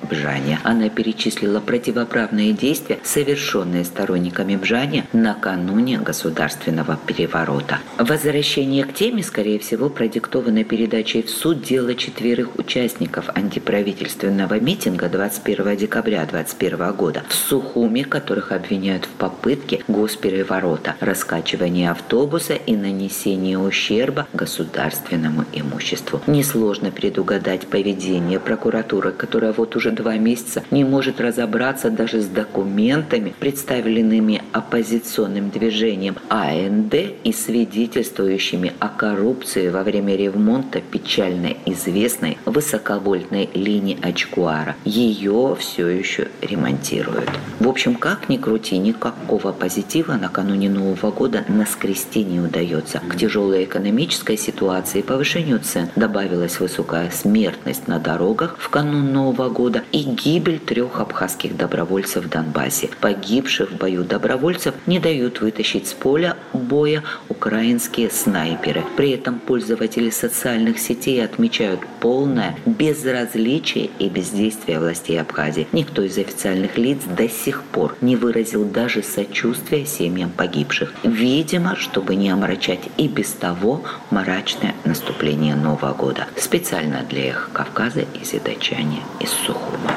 Бжане. Она перечислила противоправные действия, совершенные сторонниками Бжане накануне государственного переворота. Возвращение к теме, скорее всего, продиктовано передачей в суд дела 4 участников антиправительственного митинга 21 декабря 2021 года в Сухуми, которых обвиняют в попытке госпереворота, раскачивании автобуса и нанесении ущерба государственному имуществу. Несложно предугадать поведение прокуратуры, которая вот уже 2 месяца не может разобраться даже с документами, представленными оппозиционным движением АНД и свидетельствующими о коррупции во время ремонта печально известной высоковольтной линии Ачкуара. Ее все еще ремонтируют. В общем, как ни крути, никакого позитива накануне Нового года наскрести не удается. К тяжелой экономической ситуации и повышению цен добавилась высокая смертность на дорогах в канун Нового года и гибель 3 абхазских добровольцев в Донбассе. Погибших в бою добровольцев не дают вытащить с поля боя украинские снайперы. При этом пользователи социальных сетей отмечают полное безразличие и бездействие властей Абхазии. Никто из официальных лиц до сих пор не выразил даже сочувствия семьям погибших. Видимо, чтобы не омрачать и без того мрачное наступление Нового года. Специально для Эхо Кавказа из Идачани, из Сухума.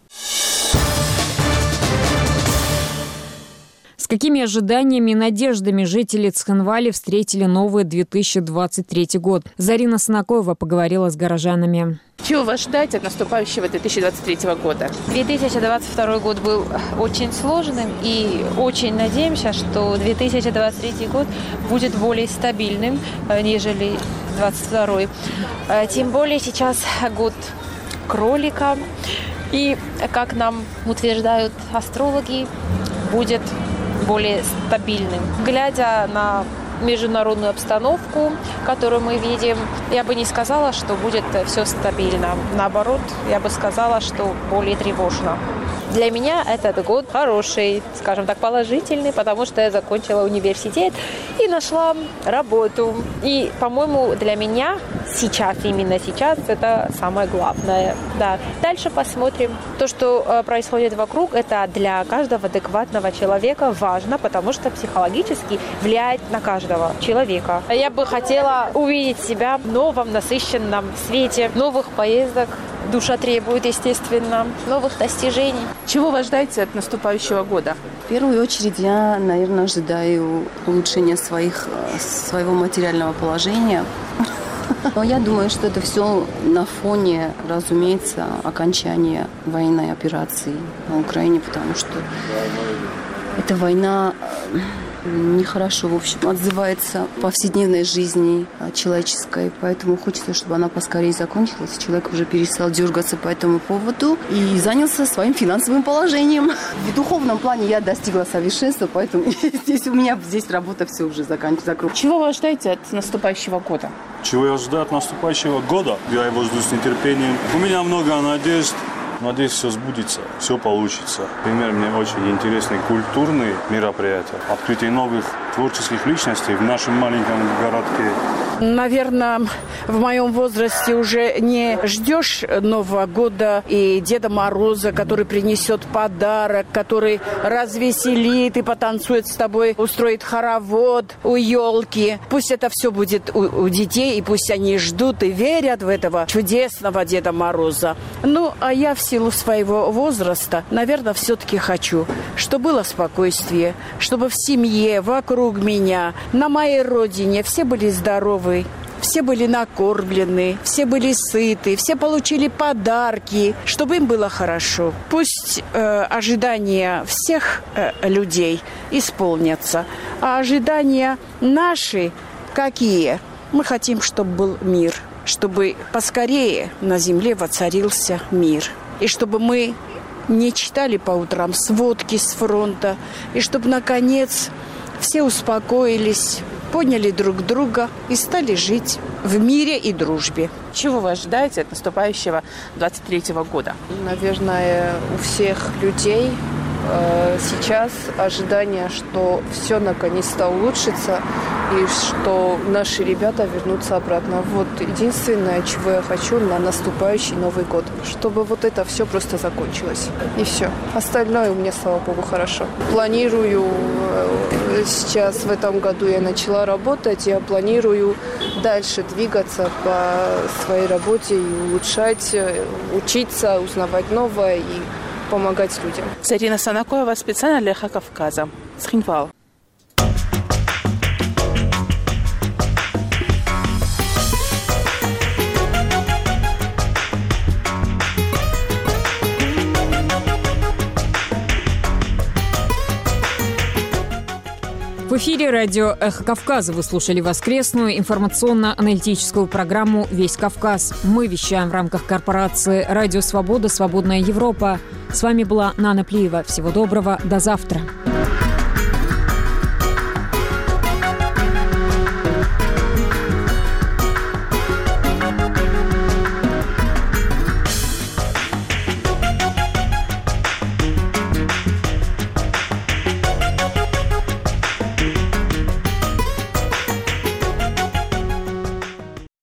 С какими ожиданиями и надеждами жители Цхинвали встретили новый 2023 год? Зарина Санакоева поговорила с горожанами. Чего вы ожидаете от наступающего 2023 года? 2022 ггод был очень сложным, и очень надеемся, что 2023 год будет более стабильным, нежели 2022. Тем более сейчас год кролика, и, как нам утверждают астрологи, будет более стабильным. Глядя на международную обстановку, которую мы видим, я бы не сказала, что будет все стабильно. Наоборот, я бы сказала, что более тревожно. Для меня этот год хороший, скажем так, положительный, потому что я закончила университет и нашла работу. И, по-моему, для меня сейчас, именно сейчас, это самое главное. Да. Дальше посмотрим. То, что происходит вокруг, это для каждого адекватного человека важно, потому что психологически влияет на каждого человека. Я бы хотела увидеть себя в новом, насыщенном свете, новых поездок. Душа требует, естественно, новых достижений. Чего вы ожидаете от наступающего года? В первую очередь я, наверное, ожидаю улучшения своего материального положения. Но я думаю, что это все на фоне, разумеется, окончания военной операции на Украине, потому что эта война нехорошо, в общем, отзывается в повседневной жизни человеческой. Поэтому хочется, чтобы она поскорее закончилась. Человек уже перестал дергаться по этому поводу и занялся своим финансовым положением. В духовном плане я достигла совершенства, поэтому у меня здесь работа все уже заканчивается. Чего вы ожидаете от наступающего года? Чего я ожидаю от наступающего года? Я его жду с нетерпением. У меня много надежд. Надеюсь, все сбудется, все получится. Например, мне очень интересны культурные мероприятия, открытие новых творческих личностей в нашем маленьком городке. Наверное, в моем возрасте уже не ждешь Нового года и Деда Мороза, который принесет подарок, который развеселит и потанцует с тобой, устроит хоровод у елки. Пусть это все будет у детей, и пусть они ждут и верят в этого чудесного Деда Мороза. Ну, а я в силу своего возраста, наверное, все-таки хочу, чтобы было спокойствие, чтобы в семье, вокруг меня, на моей родине все были здоровы, все были накормлены, все были сыты, все получили подарки, чтобы им было хорошо. Пусть ожидания всех людей исполнятся, а ожидания наши какие? Мы хотим, чтобы был мир, чтобы поскорее на земле воцарился мир. И чтобы мы не читали по утрам сводки с фронта, и чтобы, наконец, все успокоились, поняли друг друга и стали жить в мире и дружбе. Чего вы ожидаете от наступающего 23-го года? Наверное, у всех людей сейчас ожидание, что все наконец-то улучшится и что наши ребята вернутся обратно. Вот единственное, чего я хочу на наступающий Новый год. Чтобы вот это все просто закончилось. И все. Остальное у меня, слава богу, хорошо. Планирую сейчас, в этом году я начала работать. Я планирую дальше двигаться по своей работе и улучшать, учиться, узнавать новое и помогать людям. Зарина Санакоева специально для «Эхо Кавказа». Схинвал. В эфире радио «Эхо Кавказа». Вы слушали воскресную информационно-аналитическую программу «Весь Кавказ». Мы вещаем в рамках корпорации «Радио Свобода. Свободная Европа». С вами была Нана Плиева. Всего доброго. До завтра.